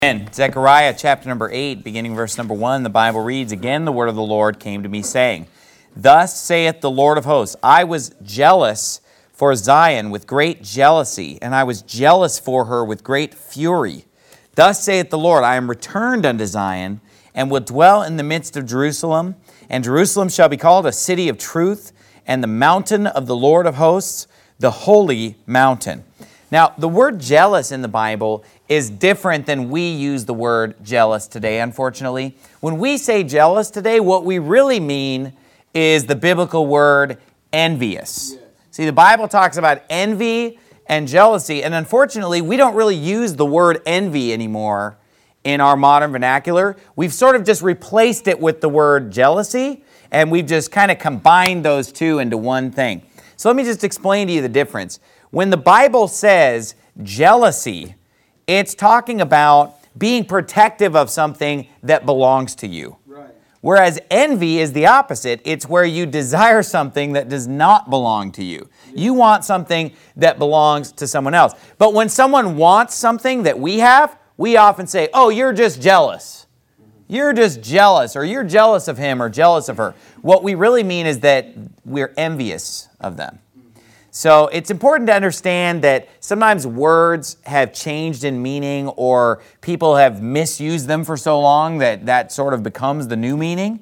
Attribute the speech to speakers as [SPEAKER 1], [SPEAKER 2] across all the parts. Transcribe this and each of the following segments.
[SPEAKER 1] And Zechariah chapter number 8, beginning verse number 1, the Bible reads, "Again the word of the Lord came to me, saying, Thus saith the Lord of hosts, I was jealous for Zion with great jealousy, and I was jealous for her with great fury. Thus saith the Lord, I am returned unto Zion, and will dwell in the midst of Jerusalem, and Jerusalem shall be called a city of truth, and the mountain of the Lord of hosts, the holy mountain." Now, the word jealous in the Bible is different than we use the word jealous today, unfortunately. When we say jealous today, what we really mean is the biblical word envious. Yes. See, the Bible talks about envy and jealousy, and unfortunately, we don't really use the word envy anymore in our modern vernacular. We've sort of just replaced it with the word jealousy, and we've just kind of combined those two into one thing. So let me just explain to you the difference. When the Bible says jealousy, it's talking about being protective of something that belongs to you. Right. Whereas envy is the opposite. It's where you desire something that does not belong to you. You want something that belongs to someone else. But when someone wants something that we have, we often say, "Oh, you're just jealous. You're just jealous," or "You're jealous of him or jealous of her." What we really mean is that we're envious of them. So it's important to understand that sometimes words have changed in meaning, or people have misused them for so long that that sort of becomes the new meaning.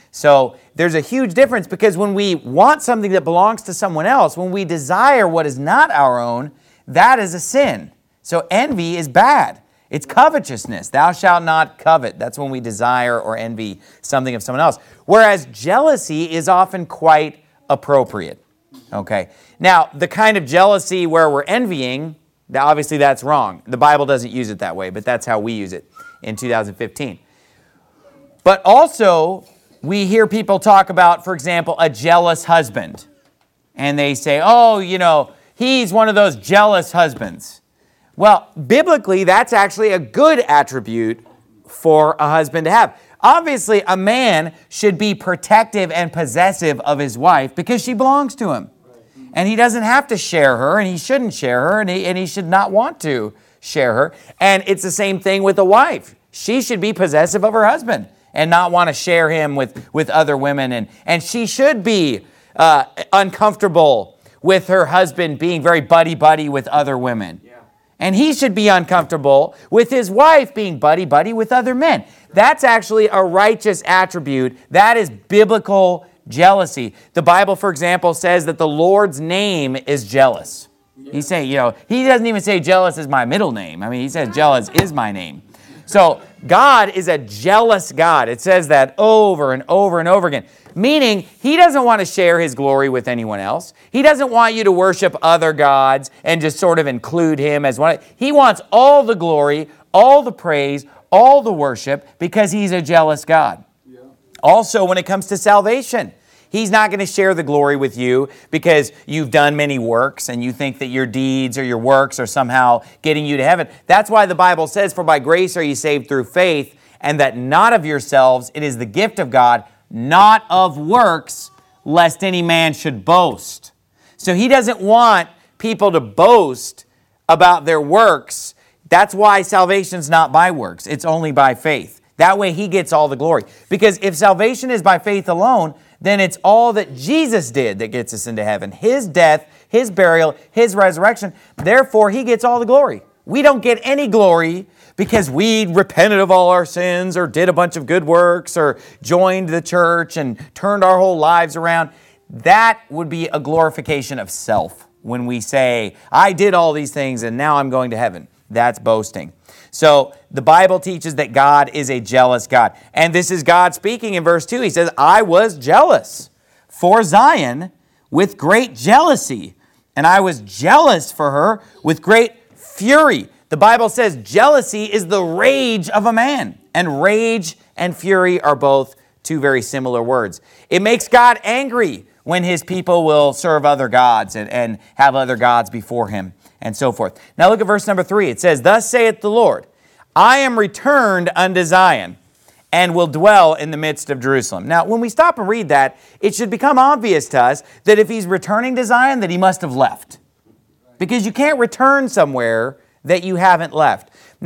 [SPEAKER 1] So there's a huge difference, because when we want something that belongs to someone else, when we desire what is not our own, that is a sin. So envy is bad. It's covetousness. Thou shalt not covet. That's when we desire or envy something of someone else. Whereas jealousy is often quite appropriate. Okay. Now, the kind of jealousy where we're envying, obviously that's wrong. The Bible doesn't use it that way, but that's how we use it in 2015. But also, we hear people talk about, for example, a jealous husband. And they say, "Oh, he's one of those jealous husbands." Well, biblically, that's actually a good attribute for a husband to have. Obviously, a man should be protective and possessive of his wife because she belongs to him. And he doesn't have to share her, and he shouldn't share her, and he should not want to share her. And it's the same thing with a wife. She should be possessive of her husband and not want to share him with other women. And she should be uncomfortable with her husband being very buddy-buddy with other women. Yeah. And he should be uncomfortable with his wife being buddy-buddy with other men. That's actually a righteous attribute. That is biblical jealousy. The Bible, for example, says that the Lord's name is jealous. He doesn't even say jealous is my middle name. I mean, he says jealous is my name. So God is a jealous God. It says that over and over and over again. Meaning, he doesn't want to share his glory with anyone else. He doesn't want you to worship other gods and just sort of include him as one. He wants all the glory, all the praise, all the worship, because he's a jealous God. Yeah. Also, when it comes to salvation, he's not going to share the glory with you because you've done many works and you think that your deeds or your works are somehow getting you to heaven. That's why the Bible says, "For by grace are ye saved through faith, and that not of yourselves, it is the gift of God, not of works, lest any man should boast." So he doesn't want people to boast about their works. That's why salvation's not by works. It's only by faith. That way he gets all the glory. Because if salvation is by faith alone, then it's all that Jesus did that gets us into heaven. His death, his burial, his resurrection. Therefore, he gets all the glory. We don't get any glory because we repented of all our sins or did a bunch of good works or joined the church and turned our whole lives around. That would be a glorification of self when we say, "I did all these things and now I'm going to heaven." That's boasting. So the Bible teaches that God is a jealous God. And this is God speaking in verse 2. He says, "I was jealous for Zion with great jealousy, and I was jealous for her with great fury." The Bible says jealousy is the rage of a man. And rage and fury are both two very similar words. It makes God angry when his people will serve other gods and have other gods before him, and so forth. Now look at verse number 3. It says, "Thus saith the Lord, I am returned unto Zion, and will dwell in the midst of Jerusalem." Now, when we stop and read that, it should become obvious to us that if he's returning to Zion, that he must have left. Because you can't return somewhere that you haven't left. Now,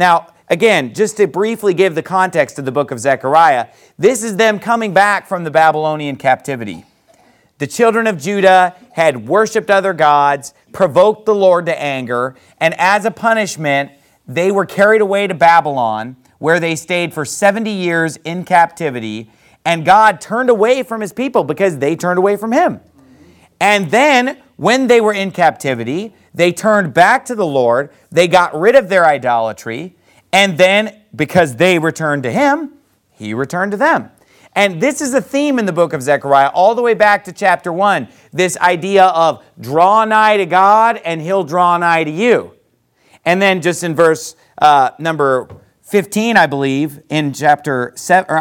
[SPEAKER 1] again, just to briefly give the context of the book of Zechariah, this is them coming back from the Babylonian captivity. The children of Judah had worshipped other gods, provoked the Lord to anger, and as a punishment, they were carried away to Babylon, where they stayed for 70 years in captivity, and God turned away from his people because they turned away from him. And then, when they were in captivity, they turned back to the Lord, they got rid of their idolatry, and then, because they returned to him, he returned to them. And this is a theme in the book of Zechariah all the way back to chapter 1. This idea of draw nigh to God and he'll draw nigh to you. And then just in verse number 15, I believe, in chapter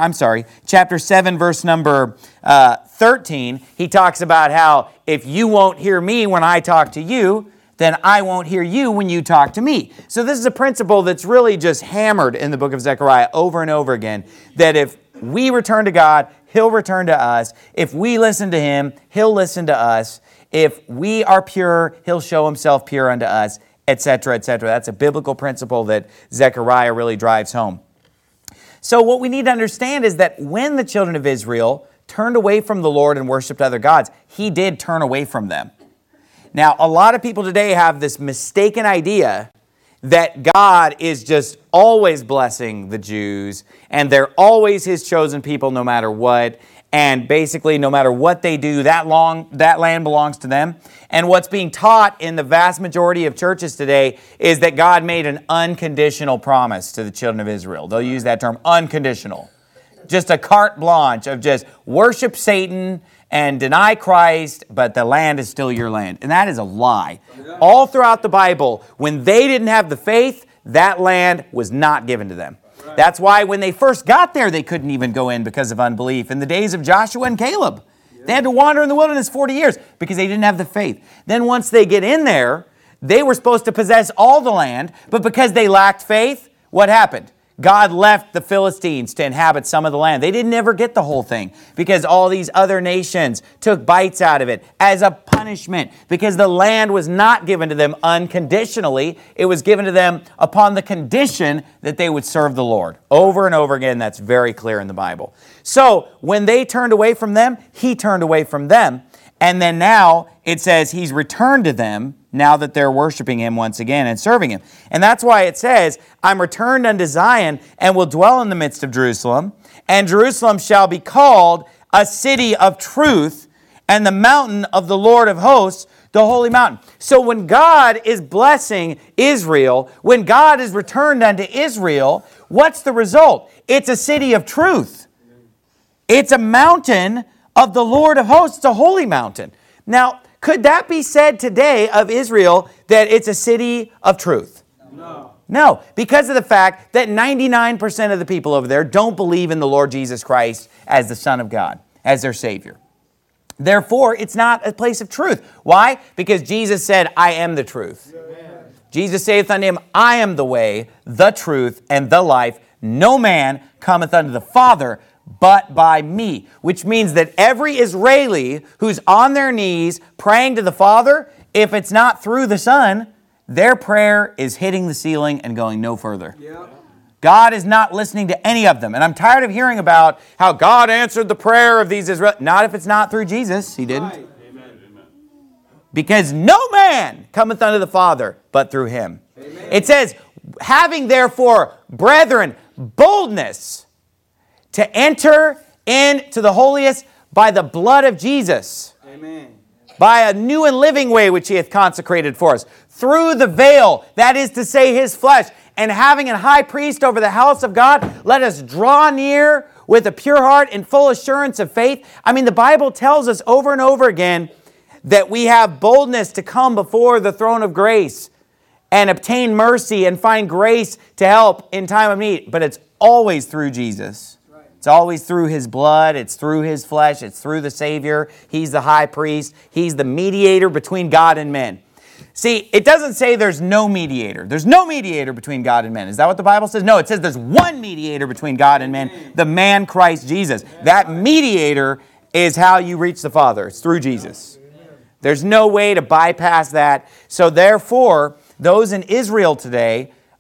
[SPEAKER 1] 7, verse number 13, he talks about how if you won't hear me when I talk to you, then I won't hear you when you talk to me. So this is a principle that's really just hammered in the book of Zechariah over and over again, that if we return to God, he'll return to us. If we listen to him, he'll listen to us. If we are pure, he'll show himself pure unto us, etc., etc. That's a biblical principle that Zechariah really drives home. So what we need to understand is that when the children of Israel turned away from the Lord and worshiped other gods, he did turn away from them. Now, a lot of people today have this mistaken idea that God is just always blessing the Jews, and they're always his chosen people no matter what, and basically no matter what they do, that land belongs to them. And what's being taught in the vast majority of churches today is that God made an unconditional promise to the children of Israel. They'll use that term, unconditional. Just a carte blanche of just worship Satan and deny Christ, but the land is still your land. And that is a lie. All throughout the Bible, when they didn't have the faith, that land was not given to them. That's why when they first got there, they couldn't even go in because of unbelief. In the days of Joshua and Caleb, they had to wander in the wilderness 40 years because they didn't have the faith. Then once they get in there, they were supposed to possess all the land, but because they lacked faith, what happened? God left the Philistines to inhabit some of the land. They didn't ever get the whole thing because all these other nations took bites out of it as a punishment because the land was not given to them unconditionally. It was given to them upon the condition that they would serve the Lord. Over and over again, that's very clear in the Bible. So when they turned away from them, he turned away from them. And then now it says he's returned to them now that they're worshiping him once again and serving him. And that's why it says, I'm returned unto Zion and will dwell in the midst of Jerusalem. And Jerusalem shall be called a city of truth and the mountain of the Lord of hosts, the holy mountain. So when God is blessing Israel, when God is returned unto Israel, what's the result? It's a city of truth. It's a mountain of the Lord of hosts, a holy mountain. Now, could that be said today of Israel that it's a city of truth? No. No, because of the fact that 99% of the people over there don't believe in the Lord Jesus Christ as the Son of God, as their Savior. Therefore, it's not a place of truth. Why? Because Jesus said, I am the truth. Amen. Jesus saith unto him, I am the way, the truth, and the life. No man cometh unto the Father but by me, which means that every Israeli who's on their knees praying to the Father, if it's not through the Son, their prayer is hitting the ceiling and going no further. Yeah. God is not listening to any of them. And I'm tired of hearing about how God answered the prayer of these Israelis. Not if it's not through Jesus. He didn't. Right. Amen. Because no man cometh unto the Father but through him. Amen. It says, having therefore, brethren, boldness to enter into the holiest by the blood of Jesus. Amen. By a new and living way which he hath consecrated for us. Through the veil, that is to say his flesh. And having a high priest over the house of God, let us draw near with a pure heart and full assurance of faith. I mean, the Bible tells us over and over again that we have boldness to come before the throne of grace and obtain mercy and find grace to help in time of need. But it's always through Jesus. It's always through his blood. It's through his flesh. It's through the Savior. He's the high priest. He's the mediator between God and men. See, it doesn't say there's no mediator. There's no mediator between God and men. Is that what the Bible says? No, it says there's one mediator between God and men, the man Christ Jesus. That mediator is how you reach the Father. It's through Jesus. There's no way to bypass that. So therefore, those in Israel today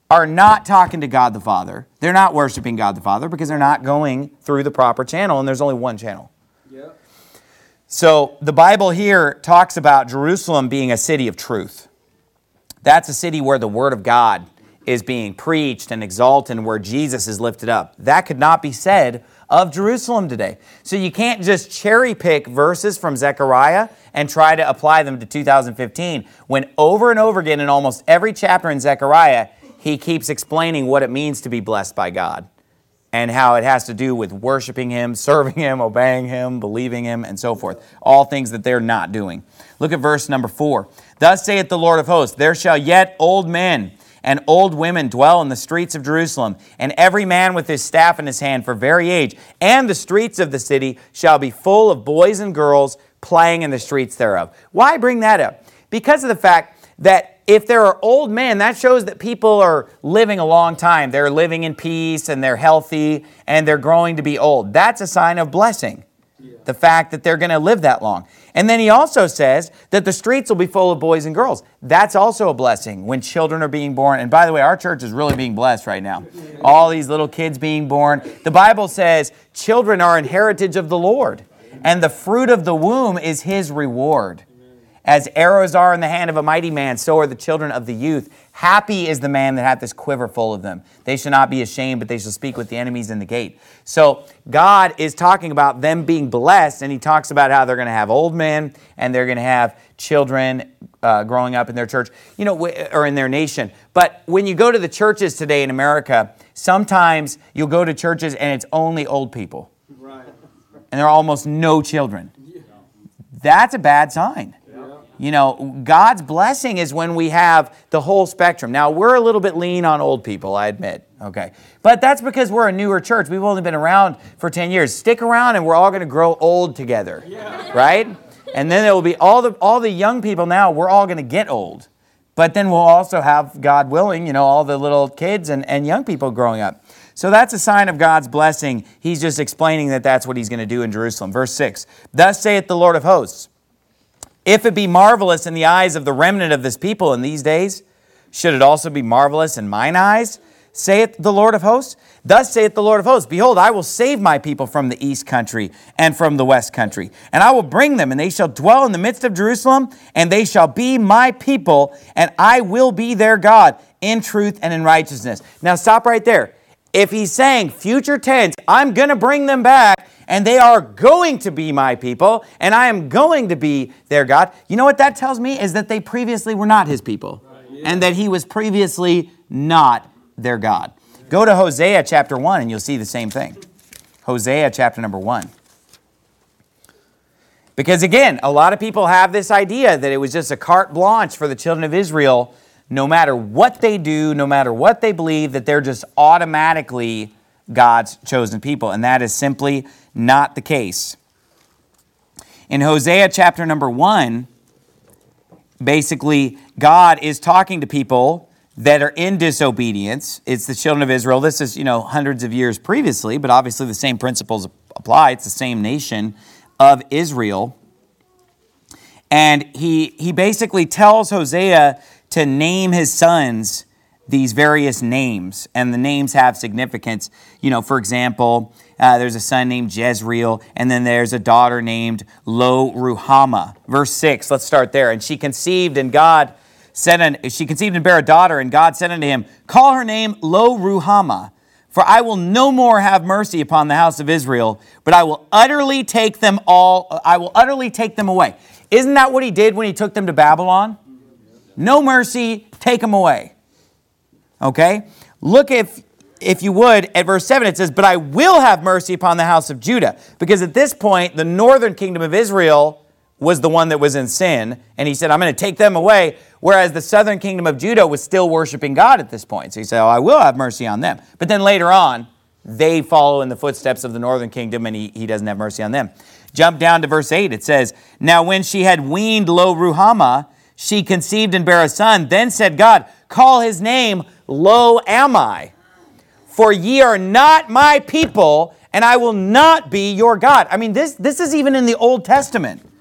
[SPEAKER 1] are not talking to God the Father. They're not worshiping God the Father because they're not going through the proper channel, and there's only one channel. Yep. So the Bible here talks about Jerusalem being a city of truth. That's a city where the Word of God is being preached and exalted and where Jesus is lifted up. That could not be said of Jerusalem today. So you can't just cherry pick verses from Zechariah and try to apply them to 2015 when over and over again in almost every chapter in Zechariah, he keeps explaining what it means to be blessed by God and how it has to do with worshiping Him, serving Him, obeying Him, believing Him, and so forth. All things that they're not doing. Look at verse number 4. Thus saith the Lord of hosts, there shall yet old men and old women dwell in the streets of Jerusalem, and every man with his staff in his hand for very age. And the streets of the city shall be full of boys and girls playing in the streets thereof. Why bring that up? Because of the fact that if there are old men, that shows that people are living a long time. They're living in peace, and they're healthy, and they're growing to be old. That's a sign of blessing, the fact that they're going to live that long. And then he also says that the streets will be full of boys and girls. That's also a blessing when children are being born. And by the way, our church is really being blessed right now. All these little kids being born. The Bible says children are an heritage of the Lord, and the fruit of the womb is His reward. As arrows are in the hand of a mighty man, so are the children of the youth. Happy is the man that hath this quiver full of them. They shall not be ashamed, but they shall speak with the enemies in the gate. So God is talking about them being blessed, and He talks about how they're going to have old men, and they're going to have children growing up in their church, or in their nation. But when you go to the churches today in America, sometimes you'll go to churches and it's only old people. Right. And there are almost no children. That's a bad sign. God's blessing is when we have the whole spectrum. Now, we're a little bit lean on old people, I admit. Okay. But that's because we're a newer church. We've only been around for 10 years. Stick around and we're all going to grow old together. Yeah. Right? And then there will be all the young people now, we're all going to get old. But then we'll also have, God willing, all the little kids and young people growing up. So that's a sign of God's blessing. He's just explaining that that's what He's going to do in Jerusalem. Verse 6, Thus saith the Lord of hosts, if it be marvelous in the eyes of the remnant of this people in these days, should it also be marvelous in mine eyes, saith the Lord of hosts? Thus saith the Lord of hosts, Behold, I will save my people from the east country and from the west country, and I will bring them, and they shall dwell in the midst of Jerusalem, and they shall be my people, and I will be their God in truth and in righteousness. Now stop right there. If He's saying future tense, I'm going to bring them back, and they are going to be my people, and I am going to be their God. You know what that tells me? Is that they previously were not His people, and that He was previously not their God. Go to Hosea chapter 1, and you'll see the same thing. Hosea chapter number 1. Because again, a lot of people have this idea that it was just a carte blanche for the children of Israel. No matter what they do, no matter what they believe, that they're just automatically God's chosen people. And that is simply not the case. In Hosea chapter number 1, basically God is talking to people that are in disobedience. It's the children of Israel. This is, hundreds of years previously, but obviously the same principles apply. It's the same nation of Israel. And he basically tells Hosea to name his sons these various names, and the names have significance. For example, there's a son named Jezreel, and then there's a daughter named Lo-Ruhamah. Verse 6, let's start there. And she conceived and bare a daughter, and God said unto him, Call her name Lo-Ruhamah, for I will no more have mercy upon the house of Israel, but I will utterly take them away. Isn't that what He did when He took them to Babylon? No mercy, take them away. Okay? Look, if you would, at verse 7, it says, But I will have mercy upon the house of Judah. Because at this point, the northern kingdom of Israel was the one that was in sin. And He said, I'm going to take them away. Whereas the southern kingdom of Judah was still worshiping God at this point. So He said, I will have mercy on them. But then later on, they follow in the footsteps of the northern kingdom, and he doesn't have mercy on them. Jump down to verse 8. It says, Now when she had weaned Lo-Ruhamah, she conceived and bare a son. Then said God, Call his name Lo-Ammi, for ye are not my people, and I will not be your God. I mean, this is even in the Old Testament.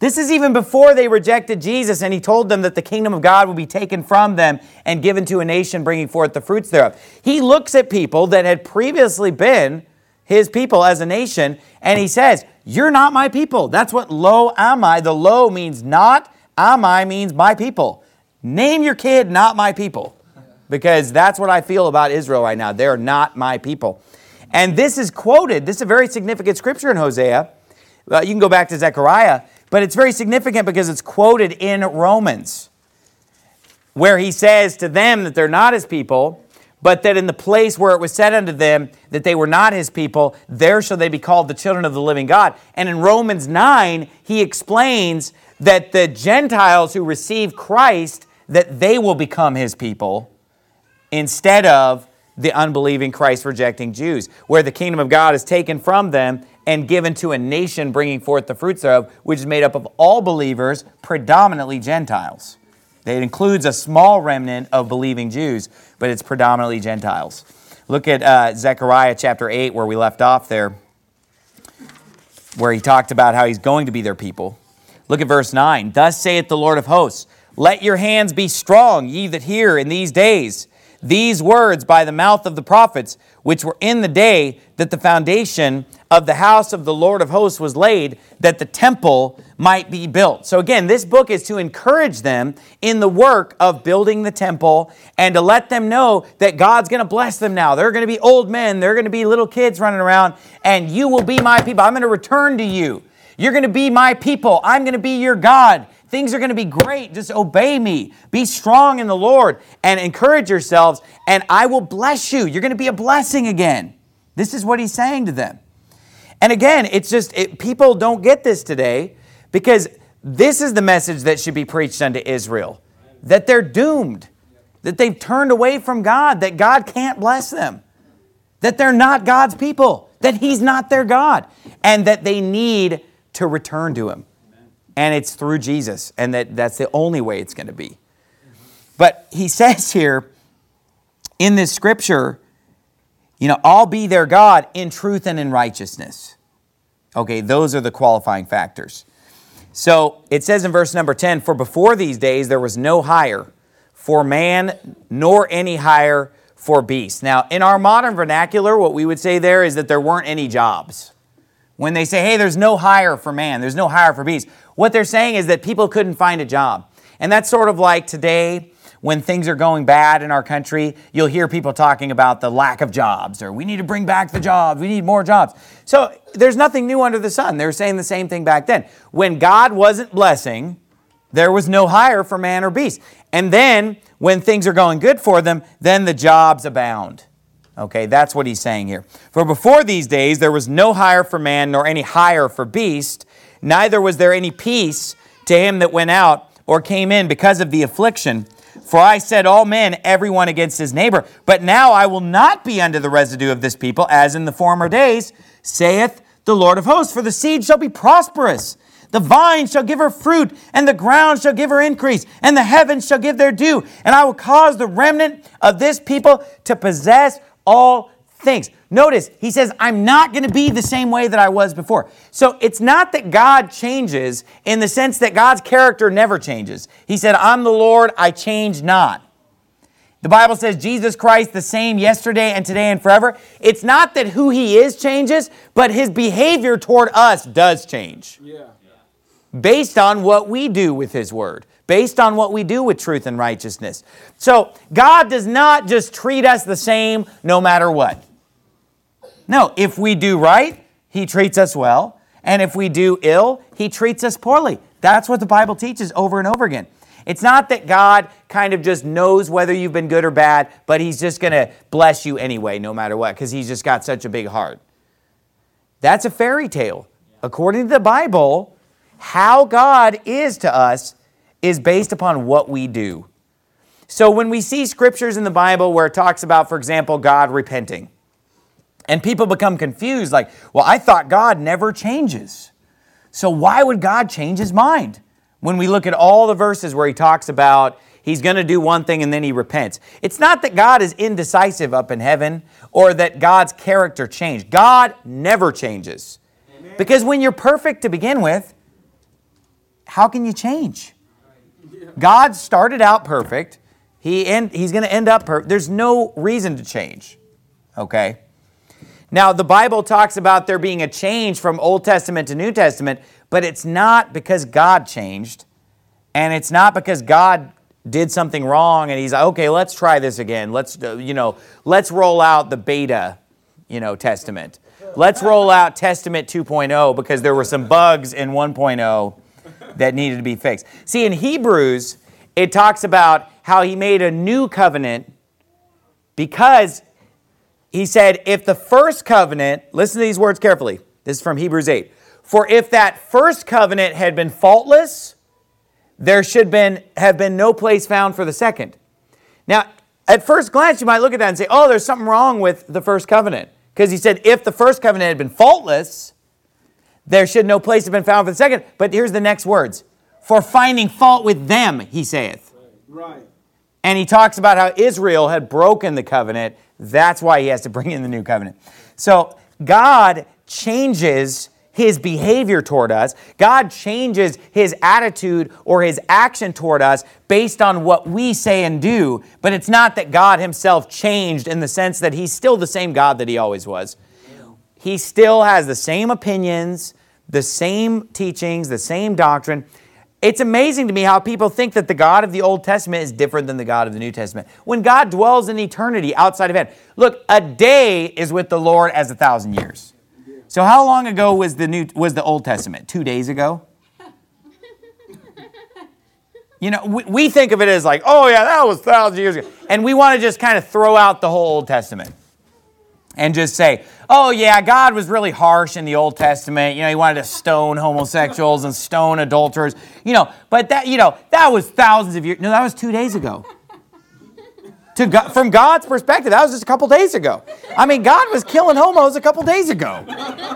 [SPEAKER 1] This is even before they rejected Jesus, and he told them that the kingdom of God will be taken from them and given to a nation bringing forth the fruits thereof. He looks at people that had previously been his people as a nation, and he says, you're not my people. That's what lo ami. The lo means not, ami means my people. Name your kid not my people, because that's what I feel about Israel right now. They're not my people. And this is quoted. This is a very significant scripture in Hosea. You can go back to Zechariah, but it's very significant because it's quoted in Romans, where he says to them that they're not his people, but that in the place where it was said unto them that they were not his people, there shall they be called the children of the living God. And in Romans 9, he explains that the Gentiles who receive Christ, that they will become his people instead of the unbelieving, Christ-rejecting Jews, where the kingdom of God is taken from them and given to a nation bringing forth the fruits thereof, which is made up of all believers, predominantly Gentiles. It includes a small remnant of believing Jews, but it's predominantly Gentiles. Look at Zechariah chapter 8, where we left off there, where he talked about how he's going to be their people. Look at verse 9. Thus saith the Lord of hosts, let your hands be strong, ye that hear in these days these words by the mouth of the prophets, which were in the day that the foundation of the house of the Lord of hosts was laid, that the temple might be built. So again, this book is to encourage them in the work of building the temple and to let them know that God's going to bless them now. They're going to be old men. They're going to be little kids running around, and you will be my people. I'm going to return to you. You're going to be my people. I'm going to be your God. Things are going to be great. Just obey me. Be strong in the Lord and encourage yourselves, and I will bless you. You're going to be a blessing again. This is what he's saying to them. And again, it's just, people don't get this today, because this is the message that should be preached unto Israel, that they're doomed, that they've turned away from God, that God can't bless them, that they're not God's people, that he's not their God, and that they need to return to him. And it's through Jesus, and that's the only way it's going to be. But he says here in this scripture, I'll be their God in truth and in righteousness. Okay, those are the qualifying factors. So it says in verse number 10, for before these days there was no hire for man, nor any hire for beast. Now, in our modern vernacular, what we would say there is that there weren't any jobs. When they say, hey, there's no hire for man, there's no hire for beast, what they're saying is that people couldn't find a job. And that's sort of like today, when things are going bad in our country, you'll hear people talking about the lack of jobs, or we need to bring back the jobs, we need more jobs. So there's nothing new under the sun. They were saying the same thing back then. When God wasn't blessing, there was no hire for man or beast. And then when things are going good for them, then the jobs abound. Okay, that's what he's saying here. For before these days, there was no hire for man, nor any hire for beast, neither was there any peace to him that went out or came in because of the affliction. For I said, all men, everyone against his neighbor. But now I will not be unto the residue of this people, as in the former days, saith the Lord of hosts. For the seed shall be prosperous, the vine shall give her fruit, and the ground shall give her increase, and the heavens shall give their dew. And I will cause the remnant of this people to possess all things. Notice, he says, I'm not going to be the same way that I was before. So it's not that God changes in the sense that God's character never changes. He said, I'm the Lord, I change not. The Bible says Jesus Christ the same yesterday and today and forever. It's not that who he is changes, but his behavior toward us does change. Yeah. Based on what we do with his word. Based on what we do with truth and righteousness. So God does not just treat us the same no matter what. No, if we do right, he treats us well. And if we do ill, he treats us poorly. That's what the Bible teaches over and over again. It's not that God kind of just knows whether you've been good or bad, but he's just going to bless you anyway, no matter what, because he's just got such a big heart. That's a fairy tale. According to the Bible, how God is to us is based upon what we do. So when we see scriptures in the Bible where it talks about, for example, God repenting, and people become confused, like, well, I thought God never changes. So why would God change his mind? When we look at all the verses where he talks about he's going to do one thing and then he repents. It's not that God is indecisive up in heaven or that God's character changed. God never changes. Amen. Because when you're perfect to begin with, how can you change? God started out perfect. He's going to end up perfect. There's no reason to change. Okay? Now, the Bible talks about there being a change from Old Testament to New Testament, but it's not because God changed, and it's not because God did something wrong, and he's like, okay, let's try this again. Let's roll out the beta, Testament. Let's roll out Testament 2.0 because there were some bugs in 1.0 that needed to be fixed. See, in Hebrews, it talks about how he made a new covenant because he said, if the first covenant, listen to these words carefully. This is from Hebrews 8. For if that first covenant had been faultless, there should have been no place found for the second. Now, at first glance, you might look at that and say, oh, there's something wrong with the first covenant. Because he said, if the first covenant had been faultless, there should no place have been found for the second. But here's the next words. For finding fault with them, he saith.
[SPEAKER 2] Right.
[SPEAKER 1] And he talks about how Israel had broken the covenant. That's why he has to bring in the new covenant. So God changes his behavior toward us. God changes his attitude or his action toward us based on what we say and do. But it's not that God himself changed in the sense that he's still the same God that he always was. He still has the same opinions, the same teachings, the same doctrine. It's amazing to me how people think that the God of the Old Testament is different than the God of the New Testament. When God dwells in eternity outside of heaven. Look, a day is with the Lord as 1,000 years. So how long ago was the Old Testament? 2 days ago? We think of it as like, oh yeah, that was 1,000 years ago. And we want to just kind of throw out the whole Old Testament. And just say, oh yeah, God was really harsh in the Old Testament. He wanted to stone homosexuals and stone adulterers. But that was thousands of years. No, that was 2 days ago. From God's perspective, that was just a couple days ago. God was killing homos a couple days ago.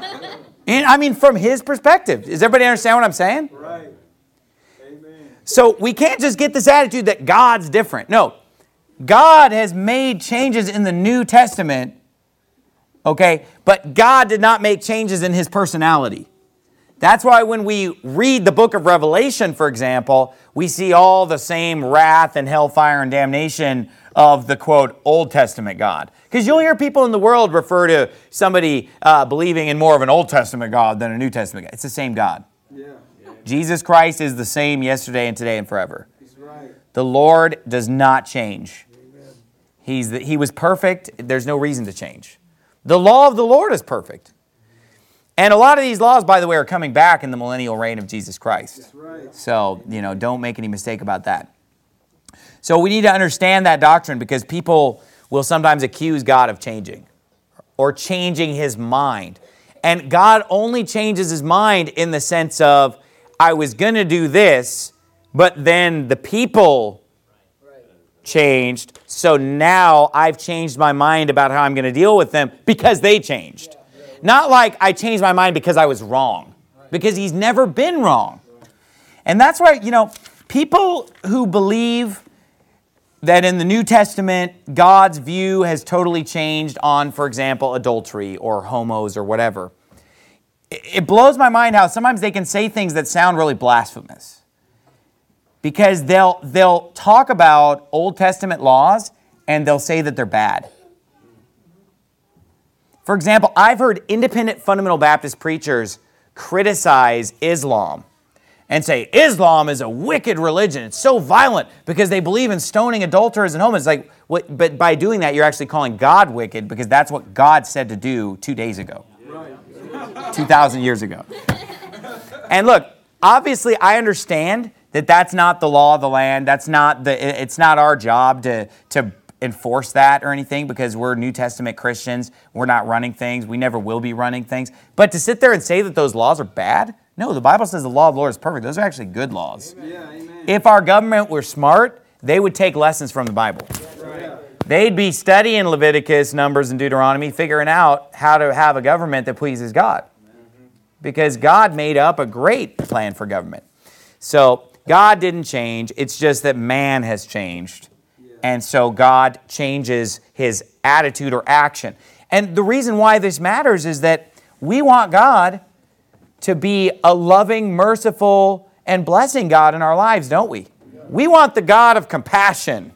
[SPEAKER 1] And from his perspective. Does everybody understand what I'm saying?
[SPEAKER 2] Right. Amen.
[SPEAKER 1] So we can't just get this attitude that God's different. No. God has made changes in the New Testament. Okay, but God did not make changes in his personality. That's why when we read the book of Revelation, for example, we see all the same wrath and hellfire and damnation of the, quote, Old Testament God. Because you'll hear people in the world refer to somebody believing in more of an Old Testament God than a New Testament God. It's the same God.
[SPEAKER 2] Yeah.
[SPEAKER 1] Jesus Christ is the same yesterday and today and forever.
[SPEAKER 2] He's right.
[SPEAKER 1] The Lord does not change.
[SPEAKER 2] Amen.
[SPEAKER 1] He was perfect. There's no reason to change. The law of the Lord is perfect. And a lot of these laws, by the way, are coming back in the millennial reign of Jesus Christ.
[SPEAKER 2] That's right.
[SPEAKER 1] So, don't make any mistake about that. So we need to understand that doctrine because people will sometimes accuse God of changing or changing his mind. And God only changes his mind in the sense of, I was going to do this, but then the people changed, so now I've changed my mind about how I'm going to deal with them because they changed. Not like I changed my mind because I was wrong, because he's never been wrong. And that's why, people who believe that in the New Testament, God's view has totally changed on, for example, adultery or homos or whatever. It blows my mind how sometimes they can say things that sound really blasphemous. Because they'll talk about Old Testament laws and they'll say that they're bad. For example, I've heard independent fundamental Baptist preachers criticize Islam and say, Islam is a wicked religion. It's so violent because they believe in stoning adulterers and homos. Like, but by doing that, you're actually calling God wicked because that's what God said to do 2 days ago. Right. 2,000 years ago. And look, obviously I understand that that's not the law of the land. It's not our job to enforce that or anything because we're New Testament Christians. We're not running things. We never will be running things. But to sit there and say that those laws are bad? No, the Bible says the law of the Lord is perfect. Those are actually good laws.
[SPEAKER 2] Yeah, amen.
[SPEAKER 1] If our government were smart, they would take lessons from the Bible.
[SPEAKER 2] Right.
[SPEAKER 1] They'd be studying Leviticus, Numbers, and Deuteronomy, figuring out how to have a government that pleases God. Because God made up a great plan for government. So God didn't change. It's just that man has changed. And so God changes his attitude or action. And the reason why this matters is that we want God to be a loving, merciful, and blessing God in our lives, don't we? We want the God of compassion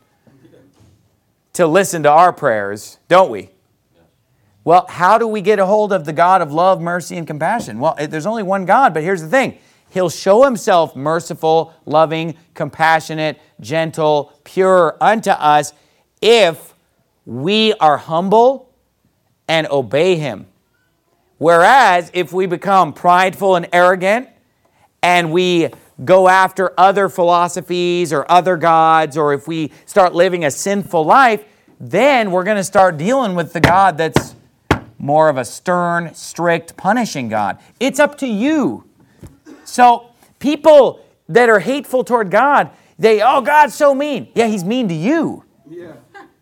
[SPEAKER 1] to listen to our prayers, don't we? Well, how do we get a hold of the God of love, mercy, and compassion? Well, there's only one God, but here's the thing. He'll show himself merciful, loving, compassionate, gentle, pure unto us if we are humble and obey him. Whereas if we become prideful and arrogant and we go after other philosophies or other gods, or if we start living a sinful life, then we're going to start dealing with the God that's more of a stern, strict, punishing God. It's up to you. So people that are hateful toward God, God's so mean. Yeah, he's mean to you.
[SPEAKER 2] Yeah.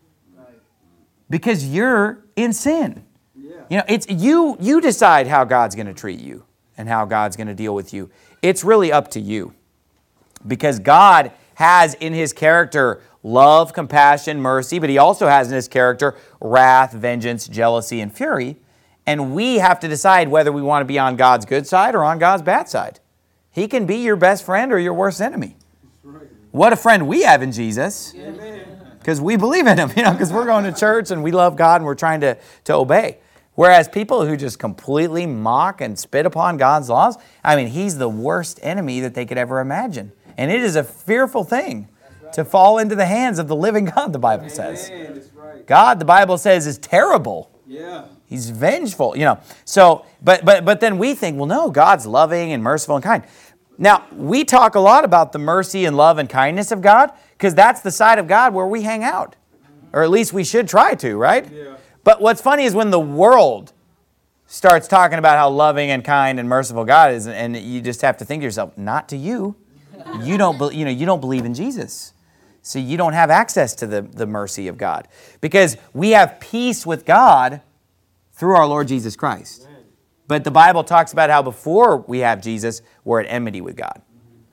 [SPEAKER 1] Because you're in sin.
[SPEAKER 2] Yeah.
[SPEAKER 1] It's you decide how God's going to treat you and how God's going to deal with you. It's really up to you. Because God has in his character love, compassion, mercy, but he also has in his character wrath, vengeance, jealousy, and fury. And we have to decide whether we want to be on God's good side or on God's bad side. He can be your best friend or your worst enemy.
[SPEAKER 2] Right.
[SPEAKER 1] What a friend we have in Jesus.
[SPEAKER 2] Amen.
[SPEAKER 1] Because we believe in him, because we're going to church and we love God and we're trying to obey. Whereas people who just completely mock and spit upon God's laws, he's the worst enemy that they could ever imagine. And it is a fearful thing to fall into the hands of the living God, the Bible says.
[SPEAKER 2] Amen. That's right.
[SPEAKER 1] God, the Bible says, is terrible.
[SPEAKER 2] Yeah.
[SPEAKER 1] He's vengeful, So, but then we think, well, no, God's loving and merciful and kind. Now, we talk a lot about the mercy and love and kindness of God because that's the side of God where we hang out. Or at least we should try to, right?
[SPEAKER 2] Yeah.
[SPEAKER 1] But what's funny is when the world starts talking about how loving and kind and merciful God is, and you just have to think to yourself, not to you. You don't believe in Jesus. So you don't have access to the mercy of God. Because we have peace with God through our Lord Jesus Christ.
[SPEAKER 2] Amen.
[SPEAKER 1] But the Bible talks about how before we have Jesus, we're at enmity with God.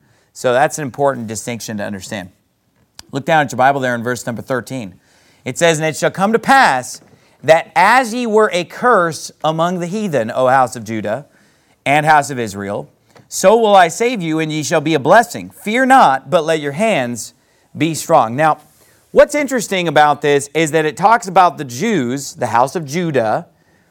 [SPEAKER 1] So that's an important distinction to understand. Look down at your Bible there in verse number 13. It says, "And it shall come to pass that as ye were a curse among the heathen, O house of Judah and house of Israel, so will I save you, and ye shall be a blessing. Fear not, but let your hands be strong." Now, what's interesting about this is that it talks about the Jews, the house of Judah,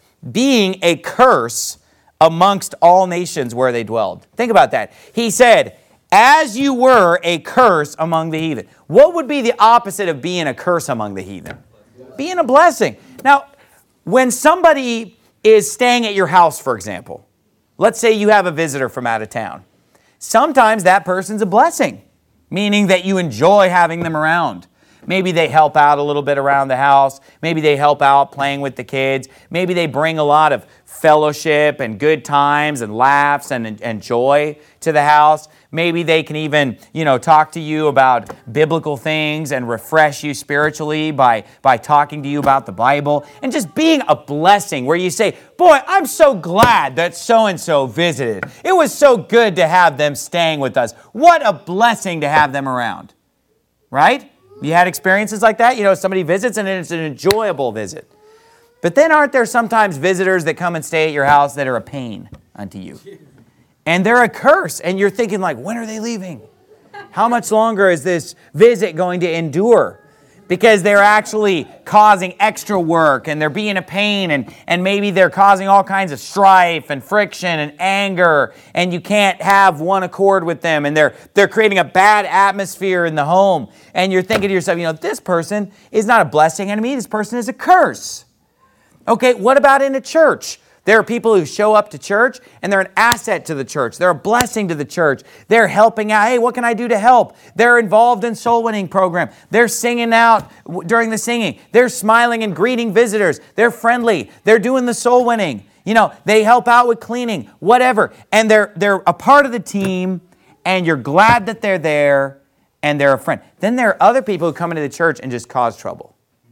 [SPEAKER 1] being a curse amongst all nations where they dwelled. Think about that. He said, as you were a curse among the heathen. What would be the opposite of being a curse among the heathen? Being a blessing. Now, when somebody is staying at your house, for example, let's say you have a visitor from out of town. Sometimes that person's a blessing, meaning that you enjoy having them around. Maybe they help out a little bit around the house. Maybe they help out playing with the kids. Maybe they bring a lot of fellowship and good times and laughs and joy to the house. Maybe they can even, talk to you about biblical things and refresh you spiritually by talking to you about the Bible and just being a blessing where you say, boy, I'm so glad that so-and-so visited. It was so good to have them staying with us. What a blessing to have them around, right? You had experiences like that? Somebody visits and it's an enjoyable visit. But then aren't there sometimes visitors that come and stay at your house that are a pain unto you? And they're a curse. And you're thinking like, when are they leaving? How much longer is this visit going to endure? Because they're actually causing extra work and they're being a pain and maybe they're causing all kinds of strife and friction and anger and you can't have one accord with them and they're creating a bad atmosphere in the home and you're thinking to yourself, this person is not a blessing unto me, this person is a curse. Okay, what about in a church? There are people who show up to church and they're an asset to the church. They're a blessing to the church. They're helping out. Hey, what can I do to help? They're involved in soul winning program. They're singing out during the singing. They're smiling and greeting visitors. They're friendly. They're doing the soul winning. They help out with cleaning, whatever. And they're a part of the team and you're glad that they're there and they're a friend. Then there are other people who come into the church and just cause trouble.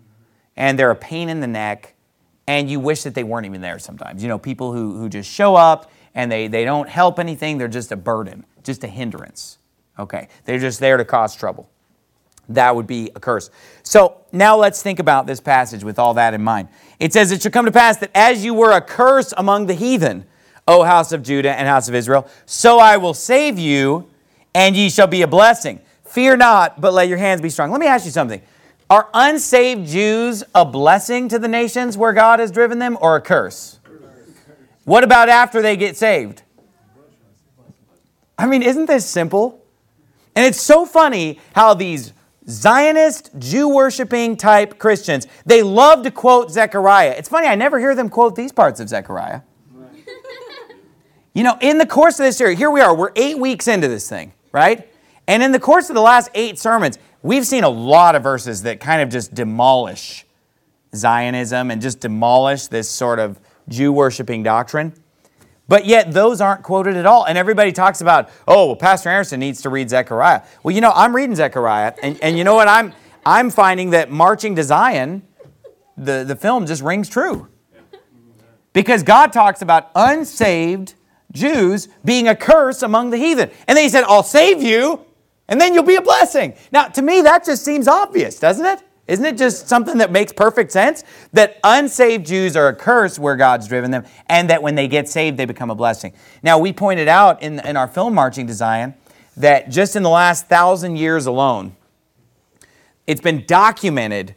[SPEAKER 1] And they're a pain in the neck. And you wish that they weren't even there sometimes. People who just show up and they don't help anything. They're just a burden, just a hindrance. Okay, they're just there to cause trouble. That would be a curse. So now let's think about this passage with all that in mind. It says, "It shall come to pass that as you were a curse among the heathen, O house of Judah and house of Israel, so I will save you, and ye shall be a blessing. Fear not, but let your hands be strong. Let me ask you something. Are unsaved Jews a blessing to the nations where God has driven them, or a curse? What about after they get saved? I mean, isn't this simple? And it's so funny how these Zionist, Jew-worshiping type Christians, they love to quote Zechariah. It's funny, I never hear them quote these parts of Zechariah. You know, in the course of this series, here we are, we're 8 weeks into this thing, right? And in the course of the last 8 sermons, we've seen a lot of verses that kind of just demolish Zionism and just demolish this sort of Jew-worshiping doctrine. But yet those aren't quoted at all. And everybody talks about, oh, well, Pastor Anderson needs to read Zechariah. Well, you know, I'm reading Zechariah, and you know what? I'm finding that Marching to Zion, the film, just rings true. Because God talks about unsaved Jews being a curse among the heathen. And then he said, I'll save you, and then you'll be a blessing. Now, to me, that just seems obvious, doesn't it? Isn't it just something that makes perfect sense? That unsaved Jews are a curse where God's driven them, and that when they get saved, they become a blessing. Now, we pointed out in our film, Marching to Zion, that just in the last 1,000 years alone, it's been documented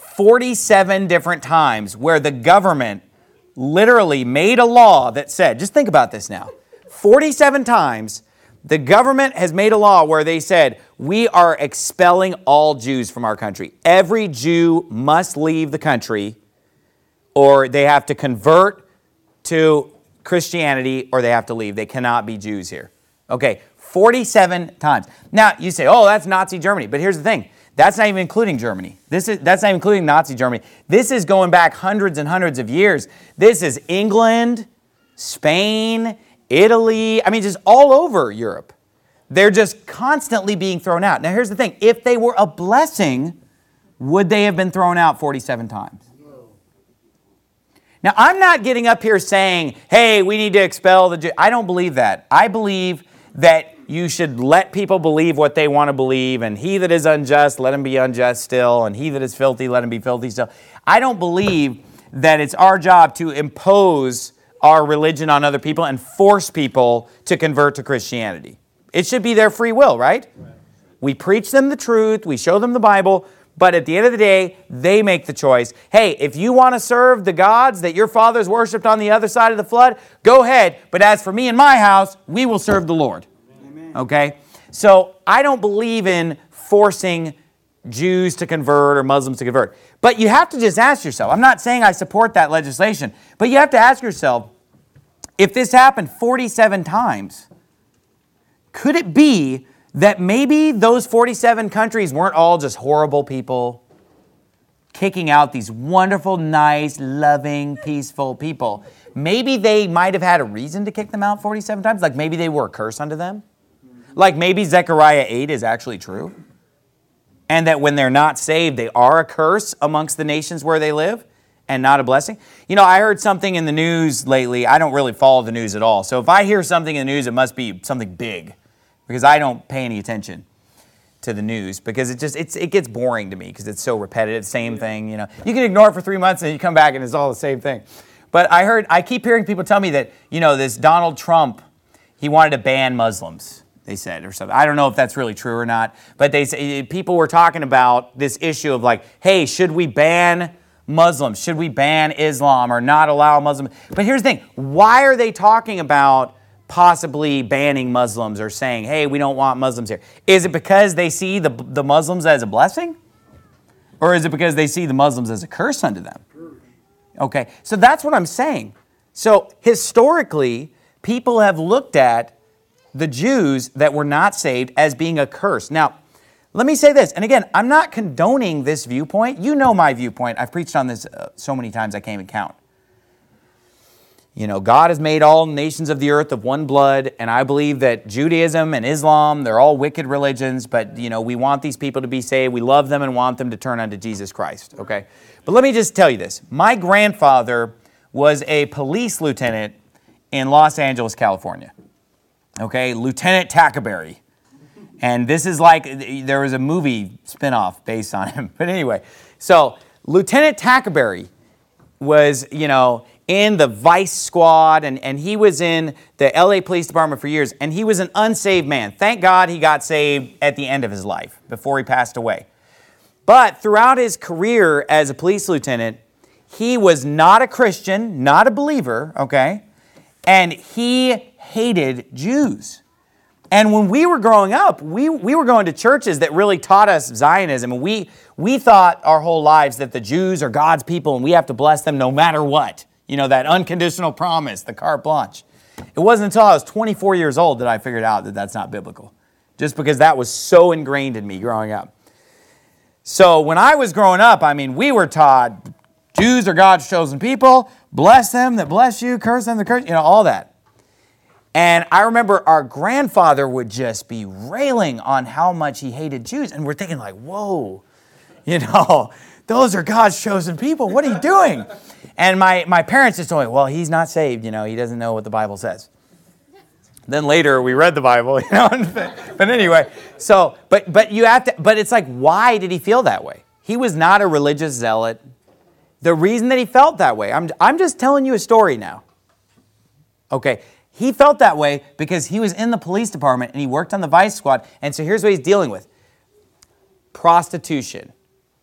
[SPEAKER 1] 47 different times where the government literally made a law that said, just think about this now, 47 times the government has made a law where they said, we are expelling all Jews from our country. Every Jew must leave the country, or they have to convert to Christianity, or they have to leave. They cannot be Jews here. Okay, 47 times. Now, you say, oh, that's Nazi Germany. But here's the thing. That's not even including Germany. That's not even including Nazi Germany. This is going back hundreds and hundreds of years. This is England, Spain, Italy, I mean, just all over Europe. They're just constantly being thrown out. Now, here's the thing. If they were a blessing, would they have been thrown out 47 times? No. Now, I'm not getting up here saying, hey, we need to expel the Jews. I don't believe that. I believe that you should let people believe what they want to believe, and he that is unjust, let him be unjust still, and he that is filthy, let him be filthy still. I don't believe that it's our job to impose our religion on other people and force people to convert to Christianity. It should be their free will, right? We preach them the truth, we show them the Bible, but at the end of the day, they make the choice. Hey, if you want to serve the gods that your fathers worshipped on the other side of the flood, go ahead. But as for me and my house, we will serve the Lord. Amen. Okay? So I don't believe in forcing Jews to convert or Muslims to convert. But you have to just ask yourself, I'm not saying I support that legislation, but you have to ask yourself, if this happened 47 times, could it be that maybe those 47 countries weren't all just horrible people kicking out these wonderful, nice, loving, peaceful people? Maybe they might have had a reason to kick them out 47 times. Like maybe they were a curse unto them. Like maybe Zechariah 8 is actually true. And that when they're not saved, they are a curse amongst the nations where they live and not a blessing. You know, I heard something in the news lately. I don't really follow the news at all. So if I hear something in the news, it must be something big, because I don't pay any attention to the news, because it gets boring to me because it's so repetitive, same thing, you know. You can ignore it for 3 months and you come back and it's all the same thing. But I keep hearing people tell me that, you know, this Donald Trump, he wanted to ban Muslims, they said, or something. I don't know if that's really true or not, but they say people were talking about this issue of like, hey, should we ban Muslims? Should we ban Islam or not allow Muslims? But here's the thing. Why are they talking about possibly banning Muslims or saying, hey, we don't want Muslims here? Is it because they see the Muslims as a blessing? Or is it because they see the Muslims as a curse unto them? Okay, so that's what I'm saying. So historically, people have looked at the Jews that were not saved as being a curse. Now, let me say this, and again, I'm not condoning this viewpoint. You know my viewpoint. I've preached on this so many times I can't even count. You know, God has made all nations of the earth of one blood, and I believe that Judaism and Islam, they're all wicked religions, but, you know, we want these people to be saved. We love them and want them to turn unto Jesus Christ, okay? But let me just tell you this. My grandfather was a police lieutenant in Los Angeles, California, okay? Lieutenant Tackerberry. And this is like, there was a movie spinoff based on him. But anyway, so Lieutenant Tackerberry was, you know, in the Vice Squad, and he was in the LA Police Department for years, and he was an unsaved man. Thank God he got saved at the end of his life, before he passed away. But throughout his career as a police lieutenant, he was not a Christian, not a believer, okay? And he hated Jews. And when we were growing up, we were going to churches that really taught us Zionism. And we thought our whole lives that the Jews are God's people and we have to bless them no matter what. You know, that unconditional promise, the carte blanche. It wasn't until I was 24 years old that I figured out that that's not biblical. Just because that was so ingrained in me growing up. So when I was growing up, I mean, we were taught Jews are God's chosen people. Bless them that bless you, curse them that curse you, know, all that. And I remember our grandfather would just be railing on how much he hated Jews. And we're thinking like, whoa, you know, those are God's chosen people. What are you doing? And my parents just told me, well, he's not saved. You know, he doesn't know what the Bible says. Then later we read the Bible, you know. But anyway, so, but you have to, but it's like, why did he feel that way? He was not a religious zealot. The reason that he felt that way, I'm just telling you a story now. Okay. He felt that way because he was in the police department and he worked on the Vice Squad. And so here's what he's dealing with. Prostitution,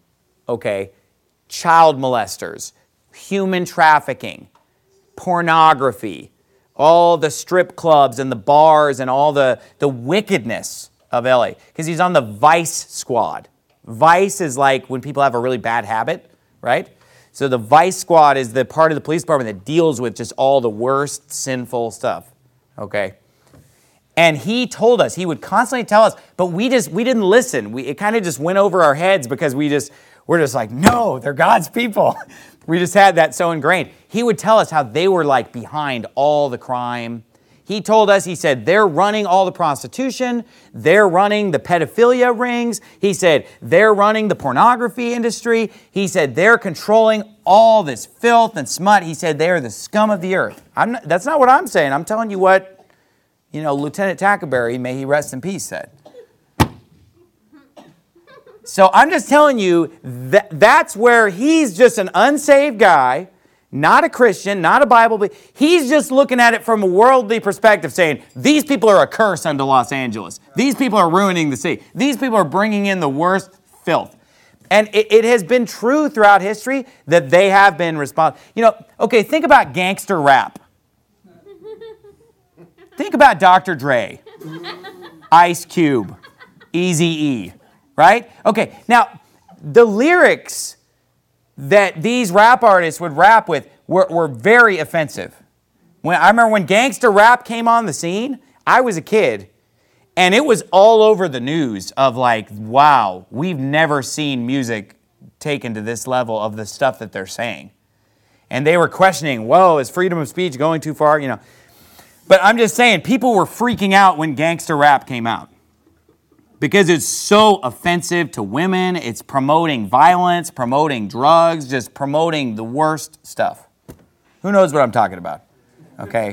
[SPEAKER 1] okay, child molesters, human trafficking, pornography, all the strip clubs and the bars and all the wickedness of LA. Because he's on the Vice Squad. Vice is like when people have a really bad habit, right? So the Vice Squad is the part of the police department that deals with just all the worst sinful stuff, okay? And he told us, he would constantly tell us, but we didn't listen. It kind of just went over our heads because we're just like, no, they're God's people. We just had that so ingrained. He would tell us how they were like behind all the crime. He told us, he said, they're running all the prostitution. They're running the pedophilia rings. He said, they're running the pornography industry. He said, they're controlling all this filth and smut. He said, they're the scum of the earth. That's not what I'm saying. I'm telling you what, you know, Lieutenant Tackerberry, may he rest in peace, said. So I'm just telling you that's where he's just an unsaved guy, not a Christian, not a Bible, but he's just looking at it from a worldly perspective saying, these people are a curse unto Los Angeles. These people are ruining the city. These people are bringing in the worst filth. And it has been true throughout history that they have been responsible. You know, okay, think about gangster rap. Think about Dr. Dre, Ice Cube, Eazy-E, right? Okay, now the lyrics that these rap artists would rap with were very offensive. I remember when gangster rap came on the scene, I was a kid, and it was all over the news of like, wow, we've never seen music taken to this level of the stuff that they're saying. And they were questioning, whoa, is freedom of speech going too far? You know. But I'm just saying, people were freaking out when gangster rap came out. Because it's so offensive to women, it's promoting violence, promoting drugs, just promoting the worst stuff. Who knows what I'm talking about? Okay?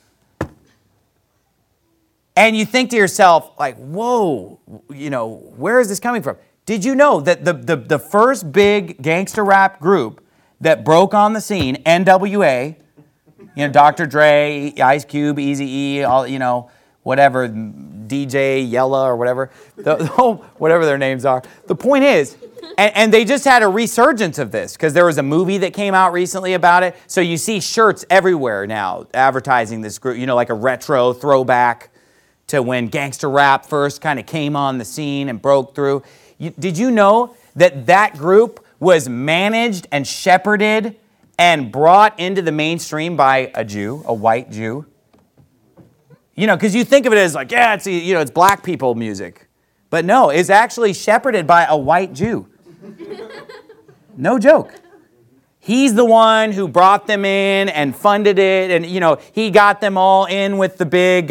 [SPEAKER 1] And you think to yourself, like, whoa, you know, where is this coming from? Did you know that the first big gangster rap group that broke on the scene, NWA, you know, Dr. Dre, Ice Cube, Eazy-E, all, you know, whatever, DJ Yella or whatever, whatever their names are. The point is, and they just had a resurgence of this because there was a movie that came out recently about it. So you see shirts everywhere now advertising this group, you know, like a retro throwback to when gangster rap first kind of came on the scene and broke through. Did you know that that group was managed and shepherded and brought into the mainstream by a Jew, a white Jew? You know, because you think of it as like, yeah, it's black people music. But no, it's actually shepherded by a white Jew. No joke. He's the one who brought them in and funded it. And, you know, he got them all in with the big,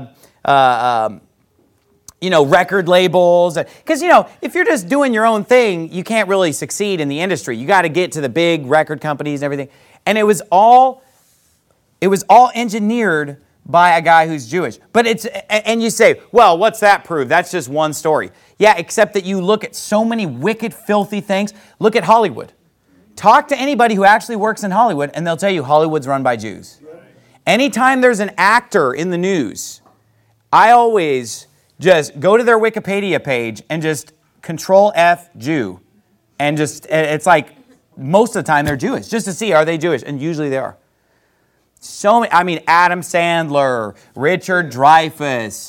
[SPEAKER 1] record labels. Because, you know, if you're just doing your own thing, you can't really succeed in the industry. You got to get to the big record companies and everything. And it was all engineered by a guy who's Jewish. But and you say, well, what's that prove? That's just one story. Yeah, except that you look at so many wicked, filthy things. Look at Hollywood. Talk to anybody who actually works in Hollywood, and they'll tell you Hollywood's run by Jews. Anytime there's an actor in the news, I always just go to their Wikipedia page and just Control F Jew. And just, it's like, most of the time they're Jewish, just to see, are they Jewish? And usually they are. So many, I mean, Adam Sandler, Richard Dreyfuss,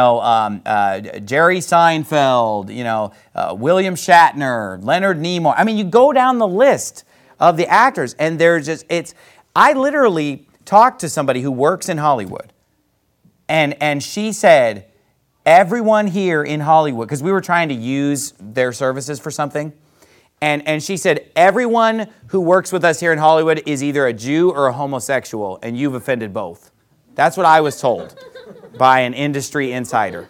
[SPEAKER 1] Jerry Seinfeld, William Shatner, Leonard Nimoy. I mean, you go down the list of the actors, and I literally talked to somebody who works in Hollywood, and she said, everyone here in Hollywood, because we were trying to use their services for something, and she said, everyone who works with us here in Hollywood is either a Jew or a homosexual, and you've offended both. That's what I was told by an industry insider.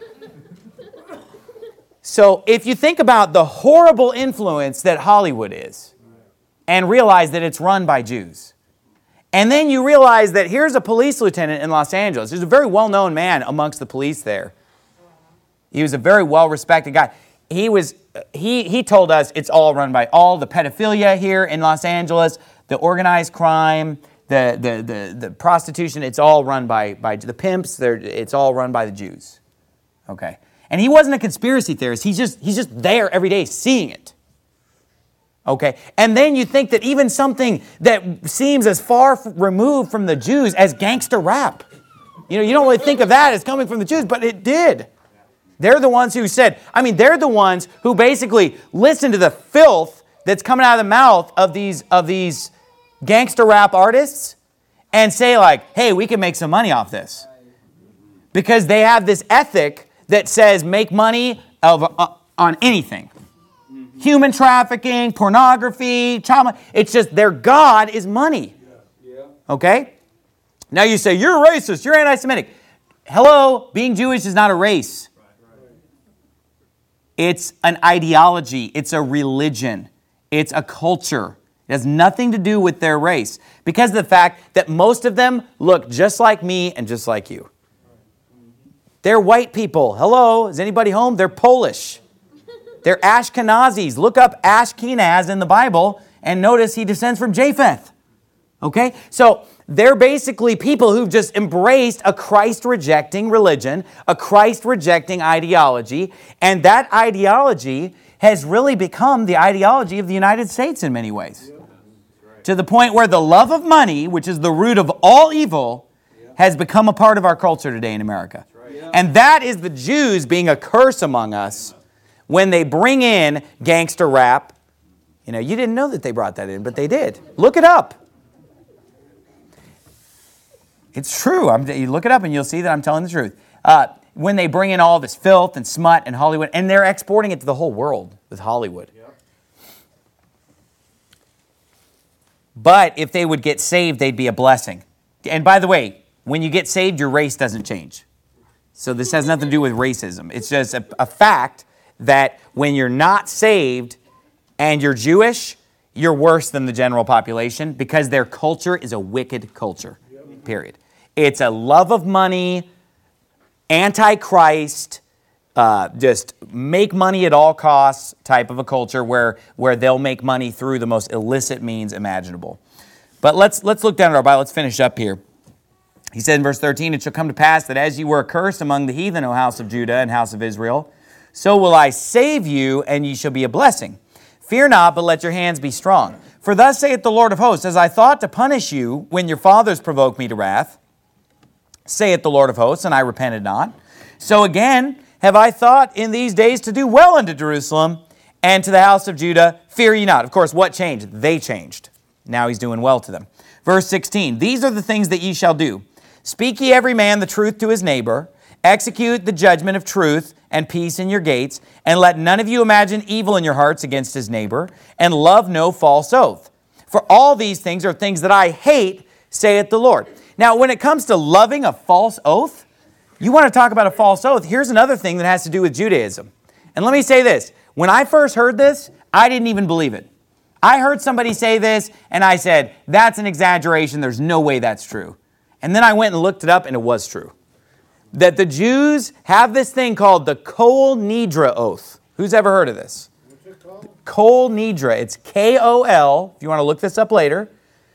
[SPEAKER 1] So if you think about the horrible influence that Hollywood is, and realize that it's run by Jews, and then you realize that here's a police lieutenant in Los Angeles. He's a very well-known man amongst the police there. He was a very well-respected guy. He told us it's all run by all the pedophilia here in Los Angeles, the organized crime, the prostitution. It's all run by the pimps. It's all run by the Jews. Okay, and he wasn't a conspiracy theorist. He's just there every day seeing it. Okay, and then you think that even something that seems as far removed from the Jews as gangster rap, you don't really think of that as coming from the Jews, but it did. They're the ones who said, they're the ones who basically listen to the filth that's coming out of the mouth of these gangster rap artists and say like, hey, we can make some money off this. Because they have this ethic that says make money on anything. Human trafficking, pornography, child. It's just their God is money. Okay? Now you say, you're a racist, you're anti-Semitic. Hello, being Jewish is not a race. It's an ideology. It's a religion. It's a culture. It has nothing to do with their race because of the fact that most of them look just like me and just like you. They're white people. Hello, is anybody home? They're Polish. They're Ashkenazis. Look up Ashkenaz in the Bible and notice he descends from Japheth. Okay? So they're basically people who've just embraced a Christ-rejecting religion, a Christ-rejecting ideology, and that ideology has really become the ideology of the United States in many ways. To the point where the love of money, which is the root of all evil, has become a part of our culture today in America. And that is the Jews being a curse among us when they bring in gangster rap. You didn't know that they brought that in, but they did. Look it up. It's true. You look it up and you'll see that I'm telling the truth. When they bring in all this filth and smut and Hollywood, and they're exporting it to the whole world with Hollywood. Yep. But if they would get saved, they'd be a blessing. And by the way, when you get saved, your race doesn't change. So this has nothing to do with racism. It's just a fact that when you're not saved and you're Jewish, you're worse than the general population because their culture is a wicked culture, period. It's a love of money, anti-Christ, just make money at all costs type of a culture where they'll make money through the most illicit means imaginable. But let's look down at our Bible. Let's finish up here. He said in verse 13, it shall come to pass that as you were accursed among the heathen, O house of Judah and house of Israel, so will I save you, and ye shall be a blessing. Fear not, but let your hands be strong. For thus saith the Lord of hosts, as I thought to punish you when your fathers provoked me to wrath, saith the Lord of hosts, and I repented not. So again have I thought in these days to do well unto Jerusalem and to the house of Judah. Fear ye not. Of course, what changed? They changed. Now he's doing well to them. Verse 16, these are the things that ye shall do. Speak ye every man the truth to his neighbor. Execute the judgment of truth and peace in your gates. And let none of you imagine evil in your hearts against his neighbor. And love no false oath. For all these things are things that I hate, saith the Lord. Now, when it comes to loving a false oath, you want to talk about a false oath. Here's another thing that has to do with Judaism. And let me say this. When I first heard this, I didn't even believe it. I heard somebody say this, and I said, that's an exaggeration. There's no way that's true. And then I went and looked it up, and it was true. That the Jews have this thing called the Kol Nidre oath. Who's ever heard of this? Kol Nidre. It's K-O-L, if you want to look this up later,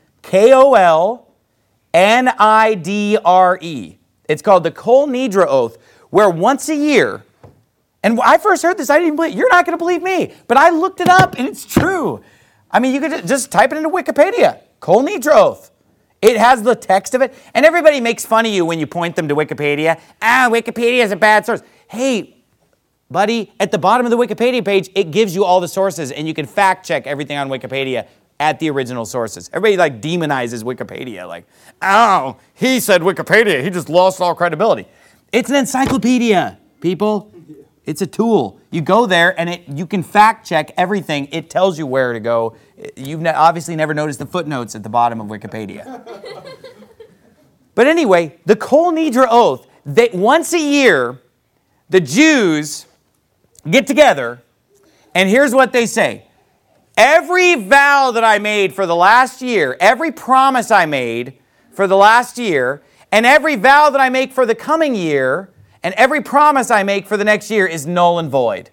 [SPEAKER 1] K-O-L-N-I-D-R-E. It's called the Kol Nidre oath, where once a year, and when I first heard this, I didn't believe, you're not going to believe me, but I looked it up and it's true. I mean, you could just type it into Wikipedia, Kol Nidre oath. It has the text of it, and everybody makes fun of you when you point them to Wikipedia. Wikipedia is a bad source. Hey, buddy, at the bottom of the Wikipedia page, it gives you all the sources, and you can fact check everything on Wikipedia at the original sources. Everybody demonizes Wikipedia, oh, he said Wikipedia, he just lost all credibility. It's an encyclopedia, people. It's a tool. You go there and you can fact check everything. It tells you where to go. You've obviously never noticed the footnotes at the bottom of Wikipedia. But anyway, the Kol Nidre oath, once a year, the Jews get together, and here's what they say. Every vow that I made for the last year, every promise I made for the last year, and every vow that I make for the coming year, and every promise I make for the next year is null and void.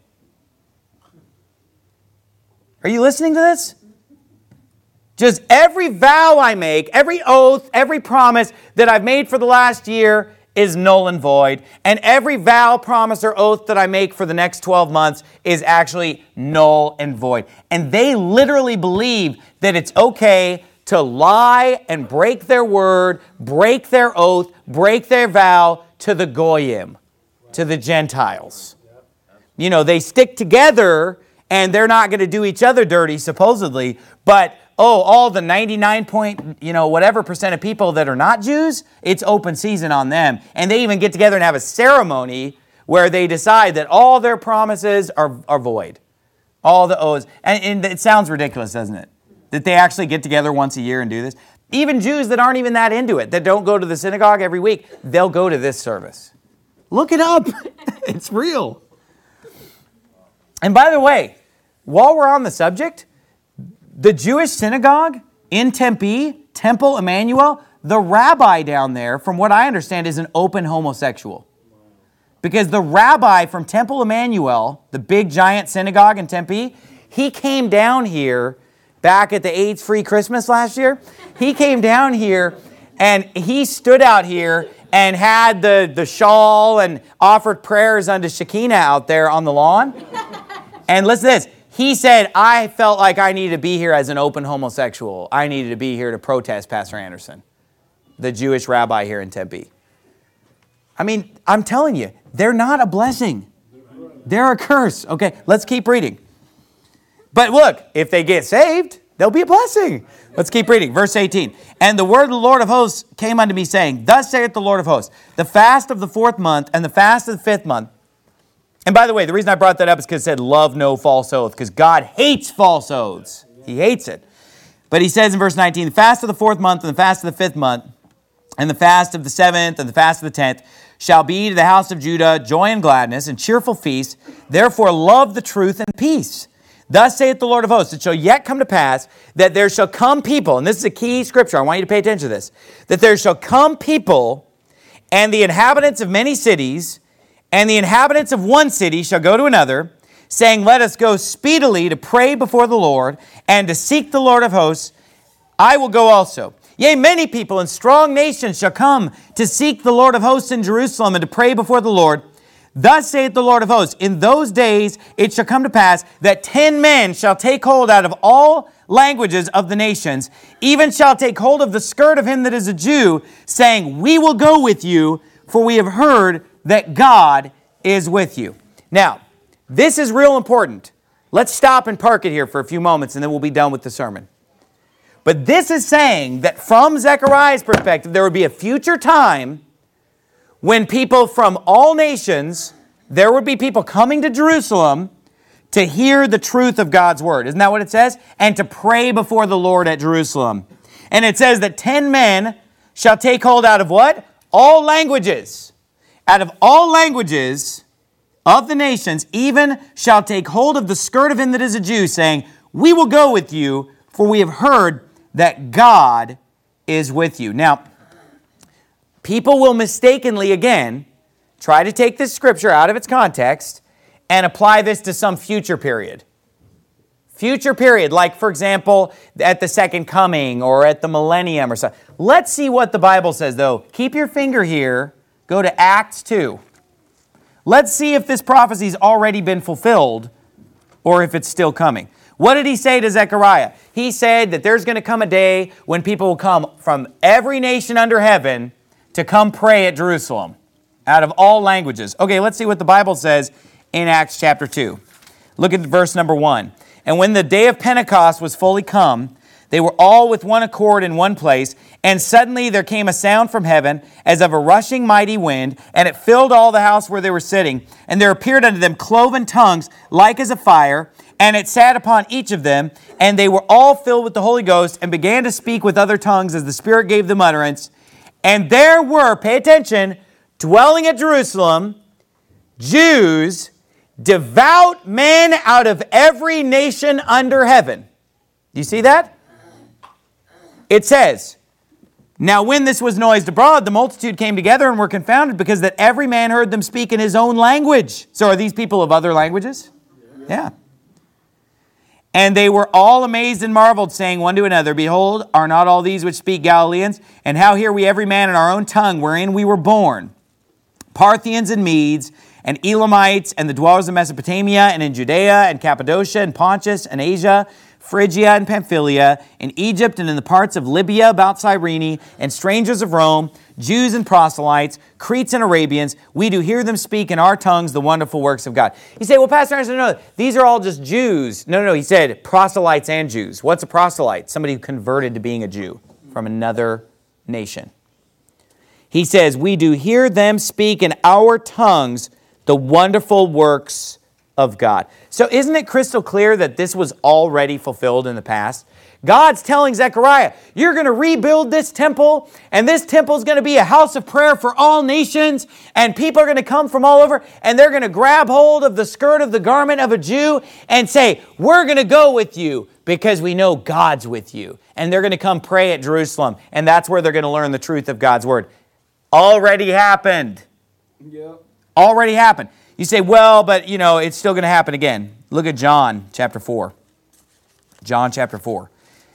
[SPEAKER 1] Are you listening to this? Just every vow I make, every oath, every promise that I've made for the last year is null and void. And every vow, promise, or oath that I make for the next 12 months is actually null and void. And they literally believe that it's okay to lie and break their word, break their oath, break their vow to the Goyim, to the Gentiles. They stick together and they're not going to do each other dirty, supposedly, but all the 99 whatever percent of people that are not Jews, it's open season on them. And they even get together and have a ceremony where they decide that all their promises are void. All the oaths. And it sounds ridiculous, doesn't it? That they actually get together once a year and do this. Even Jews that aren't even that into it, that don't go to the synagogue every week, they'll go to this service. Look it up. It's real. And by the way, while we're on the subject, the Jewish synagogue in Tempe, Temple Emmanuel, the rabbi down there, from what I understand, is an open homosexual. Because the rabbi from Temple Emmanuel, the big giant synagogue in Tempe, he came down here back at the AIDS-free Christmas last year. He came down here and he stood out here and had the shawl and offered prayers unto Shekinah out there on the lawn. And listen to this. He said, I felt like I needed to be here as an open homosexual. I needed to be here to protest Pastor Anderson, the Jewish rabbi here in Tempe. I mean, I'm telling you, they're not a blessing. They're a curse. Okay, let's keep reading. But look, if they get saved, they'll be a blessing. Let's keep reading. Verse 18. And the word of the Lord of hosts came unto me, saying, Thus saith the Lord of hosts, the fast of the 4th month and the fast of the 5th month. And by the way, the reason I brought that up is because it said, love no false oath, because God hates false oaths. He hates it. But he says in verse 19, the fast of the 4th month and the fast of the 5th month, and the fast of the 7th and the fast of the 10th, shall be to the house of Judah joy and gladness and cheerful feast. Therefore love the truth and peace. Thus saith the Lord of hosts, it shall yet come to pass that there shall come people, and this is a key scripture, I want you to pay attention to this, that there shall come people, and the inhabitants of many cities, and the inhabitants of one city shall go to another, saying, Let us go speedily to pray before the Lord, and to seek the Lord of hosts. I will go also. Yea, many people and strong nations shall come to seek the Lord of hosts in Jerusalem, and to pray before the Lord. Thus saith the Lord of hosts, in those days it shall come to pass that 10 men shall take hold out of all languages of the nations, even shall take hold of the skirt of him that is a Jew, saying, We will go with you, for we have heard that God is with you. Now, this is real important. Let's stop and park it here for a few moments, and then we'll be done with the sermon. But this is saying that from Zechariah's perspective, there would be a future time when people from all nations, there would be people coming to Jerusalem to hear the truth of God's word. Isn't that what it says? And to pray before the Lord at Jerusalem. And it says that 10 men shall take hold out of what? All languages. Out of all languages of the nations, even shall take hold of the skirt of him that is a Jew, saying, We will go with you, for we have heard that God is with you. Now, people will mistakenly, again, try to take this scripture out of its context and apply this to some future period. Future period, like, for example, at the second coming or at the millennium or so. Let's see what the Bible says, though. Keep your finger here. Go to Acts 2. Let's see if this prophecy's already been fulfilled or if it's still coming. What did he say to Zechariah? He said that there's going to come a day when people will come from every nation under heaven to come pray at Jerusalem out of all languages. Okay, let's see what the Bible says in Acts chapter 2. Look at verse number 1. And when the day of Pentecost was fully come, they were all with one accord in one place, and suddenly there came a sound from heaven as of a rushing mighty wind, and it filled all the house where they were sitting. And there appeared unto them cloven tongues like as a fire, and it sat upon each of them, and they were all filled with the Holy Ghost, and began to speak with other tongues as the Spirit gave them utterance. And there were, pay attention, dwelling at Jerusalem, Jews, devout men out of every nation under heaven. Do you see that? It says, now when this was noised abroad, the multitude came together and were confounded, because that every man heard them speak in his own language. So are these people of other languages? Yeah. And they were all amazed and marveled, saying one to another, behold, are not all these which speak Galileans? And how hear we every man in our own tongue wherein we were born? Parthians and Medes, and Elamites, and the dwellers of Mesopotamia, and in Judea, and Cappadocia, and Pontus, and Asia, Phrygia, and Pamphylia, in Egypt, and in the parts of Libya about Cyrene, and strangers of Rome, Jews and proselytes, Cretes and Arabians, we do hear them speak in our tongues the wonderful works of God. You say, well, Pastor Anderson, no, these are all just Jews. No, he said proselytes and Jews. What's a proselyte? Somebody who converted to being a Jew from another nation. He says, we do hear them speak in our tongues the wonderful works of God. So isn't it crystal clear that this was already fulfilled in the past? God's telling Zechariah, you're going to rebuild this temple, and this temple is going to be a house of prayer for all nations, and people are going to come from all over, and they're going to grab hold of the skirt of the garment of a Jew and say, we're going to go with you because we know God's with you. And they're going to come pray at Jerusalem, and that's where they're going to learn the truth of God's word. Already happened.
[SPEAKER 2] Yep.
[SPEAKER 1] Already happened. You say, well, but, it's still going to happen again. Look at John chapter 4. John chapter 4.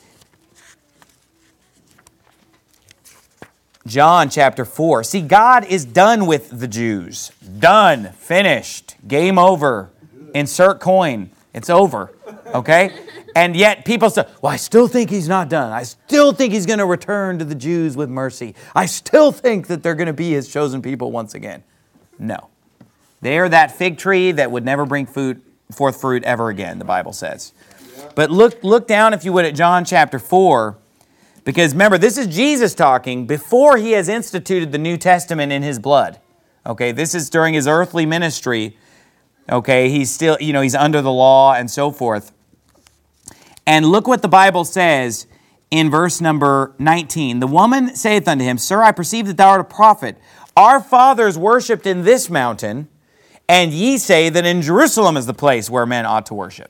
[SPEAKER 1] John chapter 4. See, God is done with the Jews. Done. Finished. Game over. Insert coin. It's over. Okay? And yet people say, well, I still think he's not done. I still think he's going to return to the Jews with mercy. I still think that they're going to be his chosen people once again. No. They are that fig tree that would never bring forth fruit ever again, the Bible says. But look down, if you would, at John chapter 4. Because remember, this is Jesus talking before he has instituted the New Testament in his blood. Okay, this is during his earthly ministry. Okay, he's still, he's under the law and so forth. And look what the Bible says in verse number 19. The woman saith unto him, Sir, I perceive that thou art a prophet. Our fathers worshipped in this mountain, and ye say that in Jerusalem is the place where men ought to worship.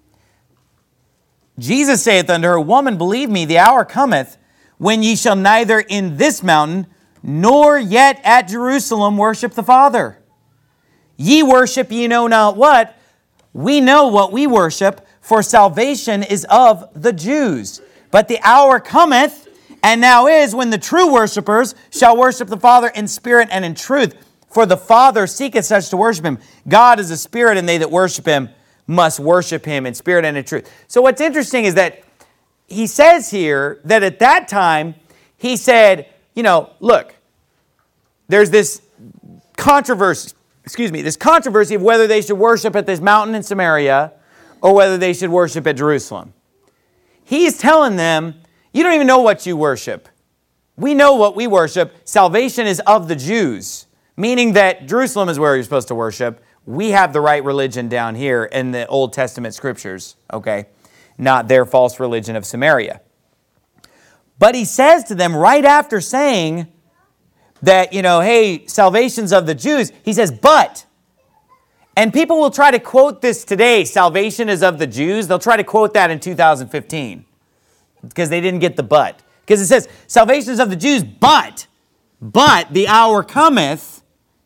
[SPEAKER 1] Jesus saith unto her, Woman, believe me, the hour cometh when ye shall neither in this mountain nor yet at Jerusalem worship the Father. Ye worship ye know not what. We know what we worship, for salvation is of the Jews. But the hour cometh, and now is, when the true worshipers shall worship the Father in spirit and in truth. For the Father seeketh such to worship him. God is a spirit, and they that worship him must worship him in spirit and in truth. So what's interesting is that he says here that at that time, he said, look, there's this controversy of whether they should worship at this mountain in Samaria or whether they should worship at Jerusalem. He's telling them, you don't even know what you worship. We know what we worship. Salvation is of the Jews, meaning that Jerusalem is where you're supposed to worship. We have the right religion down here in the Old Testament scriptures, okay? Not their false religion of Samaria. But he says to them right after saying that, hey, salvation's of the Jews, he says, but. And people will try to quote this today, salvation is of the Jews. They'll try to quote that in 2015 because they didn't get the but. Because it says, salvation is of the Jews, but the hour cometh,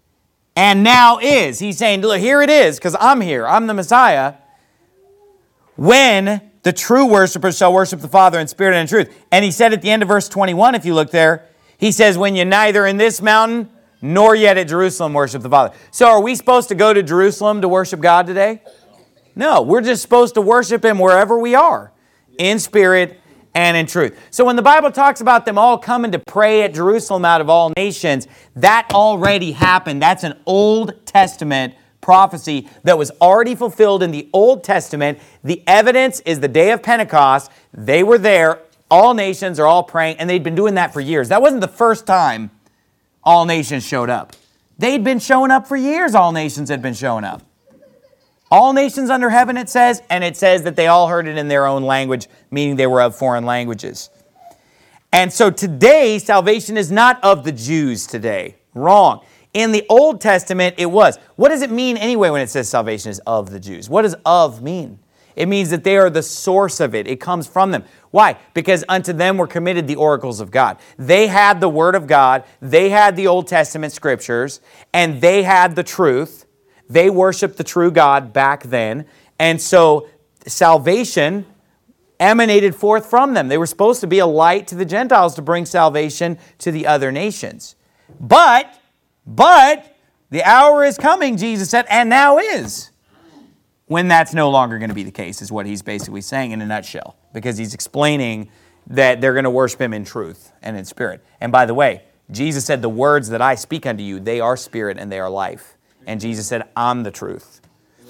[SPEAKER 1] and now is. He's saying, look, here it is, because I'm here. I'm the Messiah. when the true worshipers shall worship the Father in spirit and in truth. And he said at the end of verse 21, if you look there, he says, when you neither in this mountain nor yet at Jerusalem worship the Father. So are we supposed to go to Jerusalem to worship God today? No, we're just supposed to worship Him wherever we are, in spirit and in truth. So when the Bible talks about them all coming to pray at Jerusalem out of all nations, that already happened. That's an Old Testament prophecy that was already fulfilled in the Old Testament. The evidence is the day of Pentecost. They were there. All nations are all praying, and they'd been doing that for years. That wasn't the first time all nations showed up. They'd been showing up for years. All nations had been showing up. All nations under heaven, it says, and it says that they all heard it in their own language, meaning they were of foreign languages. And so today, salvation is not of the Jews today. Wrong. In the Old Testament, it was. What does it mean anyway when it says salvation is of the Jews? What does of mean? It means that they are the source of it. It comes from them. Why? Because unto them were committed the oracles of God. They had the Word of God. They had the Old Testament Scriptures. And they had the truth. They worshiped the true God back then. And so salvation emanated forth from them. They were supposed to be a light to the Gentiles to bring salvation to the other nations. But the hour is coming, Jesus said, and now is, when that's no longer going to be the case, is what he's basically saying in a nutshell. Because he's explaining that they're going to worship him in truth and in spirit. And by the way, Jesus said, the words that I speak unto you, they are spirit and they are life. And Jesus said, I'm the truth.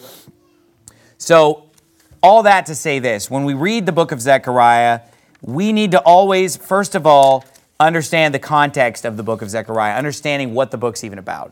[SPEAKER 1] So, all that to say this, when we read the book of Zechariah, we need to always, first of all, understand the context of the book of Zechariah, understanding what the book's even about,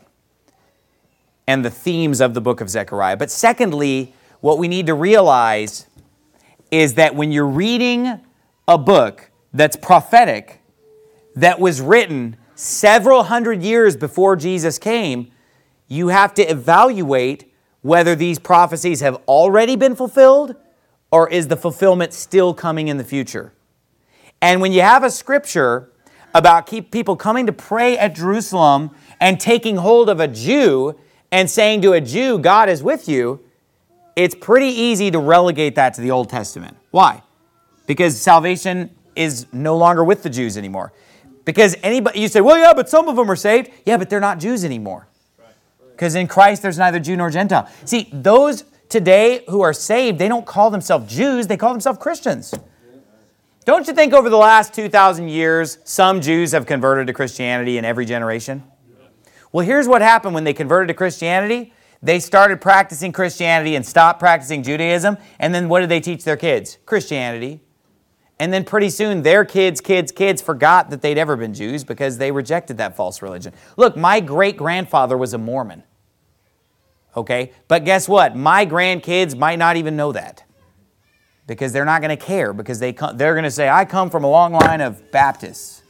[SPEAKER 1] and the themes of the book of Zechariah. But secondly, what we need to realize is that when you're reading a book that's prophetic, that was written several hundred years before Jesus came, you have to evaluate whether these prophecies have already been fulfilled or is the fulfillment still coming in the future. And when you have a scripture about people coming to pray at Jerusalem and taking hold of a Jew and saying to a Jew, God is with you, it's pretty easy to relegate that to the Old Testament. Why? Because salvation is no longer with the Jews anymore. Because anybody, you say, well, yeah, but some of them are saved. Yeah, but they're not Jews anymore. Because in Christ, there's neither Jew nor Gentile. See, those today who are saved, they don't call themselves Jews, they call themselves Christians. Don't you think over the last 2,000 years, some Jews have converted to Christianity in every generation? Well, here's what happened when they converted to Christianity. They started practicing Christianity and stopped practicing Judaism. And then what did they teach their kids? Christianity. And then pretty soon their kids forgot that they'd ever been Jews because they rejected that false religion. Look, my great-grandfather was a Mormon. Okay? But guess what? My grandkids might not even know that. Because they're not going to care. Because they're going to say, I come from a long line of Baptists.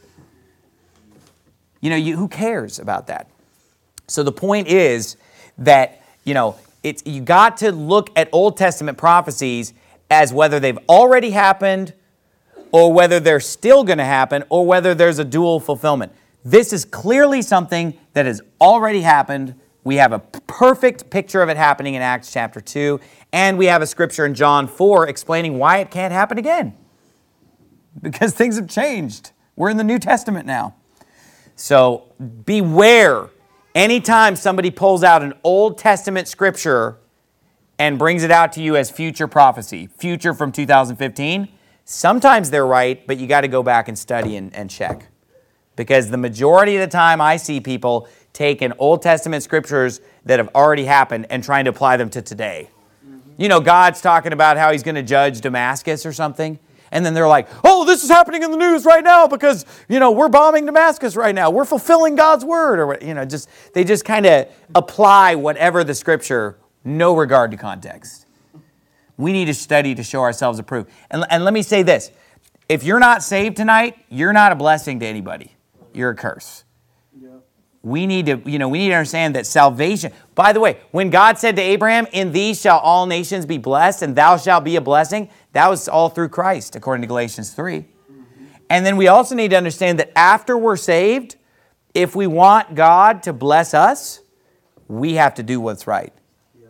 [SPEAKER 1] You know, who cares about that? So the point is that, you got to look at Old Testament prophecies as whether they've already happened or whether they're still going to happen or whether there's a dual fulfillment. This is clearly something that has already happened. We have a perfect picture of it happening in Acts chapter 2, and we have a scripture in John 4 explaining why it can't happen again. Because things have changed. We're in the New Testament now. So beware. Anytime somebody pulls out an Old Testament scripture and brings it out to you as future prophecy, future from 2015, sometimes they're right, but you got to go back and study and check. Because the majority of the time I see people taking Old Testament scriptures that have already happened and trying to apply them to today. God's talking about how he's going to judge Damascus or something. And then they're like, oh, this is happening in the news right now because, we're bombing Damascus right now. We're fulfilling God's word. Or, they just kind of apply whatever the scripture, no regard to context. We need to study to show ourselves approved. And let me say this. If you're not saved tonight, you're not a blessing to anybody. You're a curse. Yeah. We need to understand that salvation. By the way, when God said to Abraham, in these shall all nations be blessed and thou shalt be a blessing, that was all through Christ, according to Galatians 3. Mm-hmm. And then we also need to understand that after we're saved, if we want God to bless us, we have to do what's right. Yeah.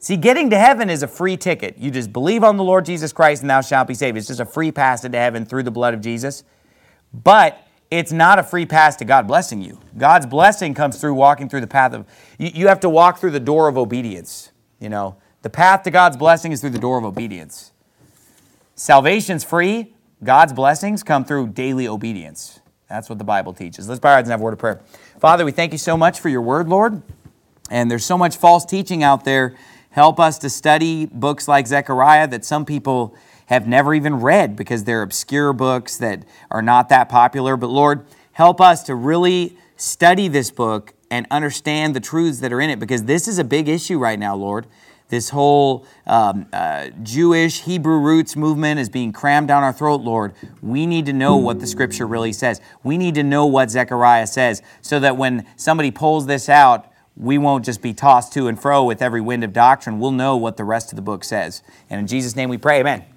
[SPEAKER 1] See, getting to heaven is a free ticket. You just believe on the Lord Jesus Christ and thou shalt be saved. It's just a free pass into heaven through the blood of Jesus. But it's not a free pass to God blessing you. God's blessing comes through walking through the path of, you have to walk through the door of obedience. You know, the path to God's blessing is through the door of obedience. Salvation's free. God's blessings come through daily obedience. That's what the Bible teaches. Let's bow our heads and have a word of prayer. Father, we thank you so much for your word, Lord. And there's so much false teaching out there. Help us to study books like Zechariah that some people have never even read because they're obscure books that are not that popular. But Lord, help us to really study this book and understand the truths that are in it, because this is a big issue right now, Lord. This whole Jewish Hebrew roots movement is being crammed down our throat, Lord. We need to know what the Scripture really says. We need to know what Zechariah says so that when somebody pulls this out, we won't just be tossed to and fro with every wind of doctrine. We'll know what the rest of the book says. And in Jesus' name we pray, amen.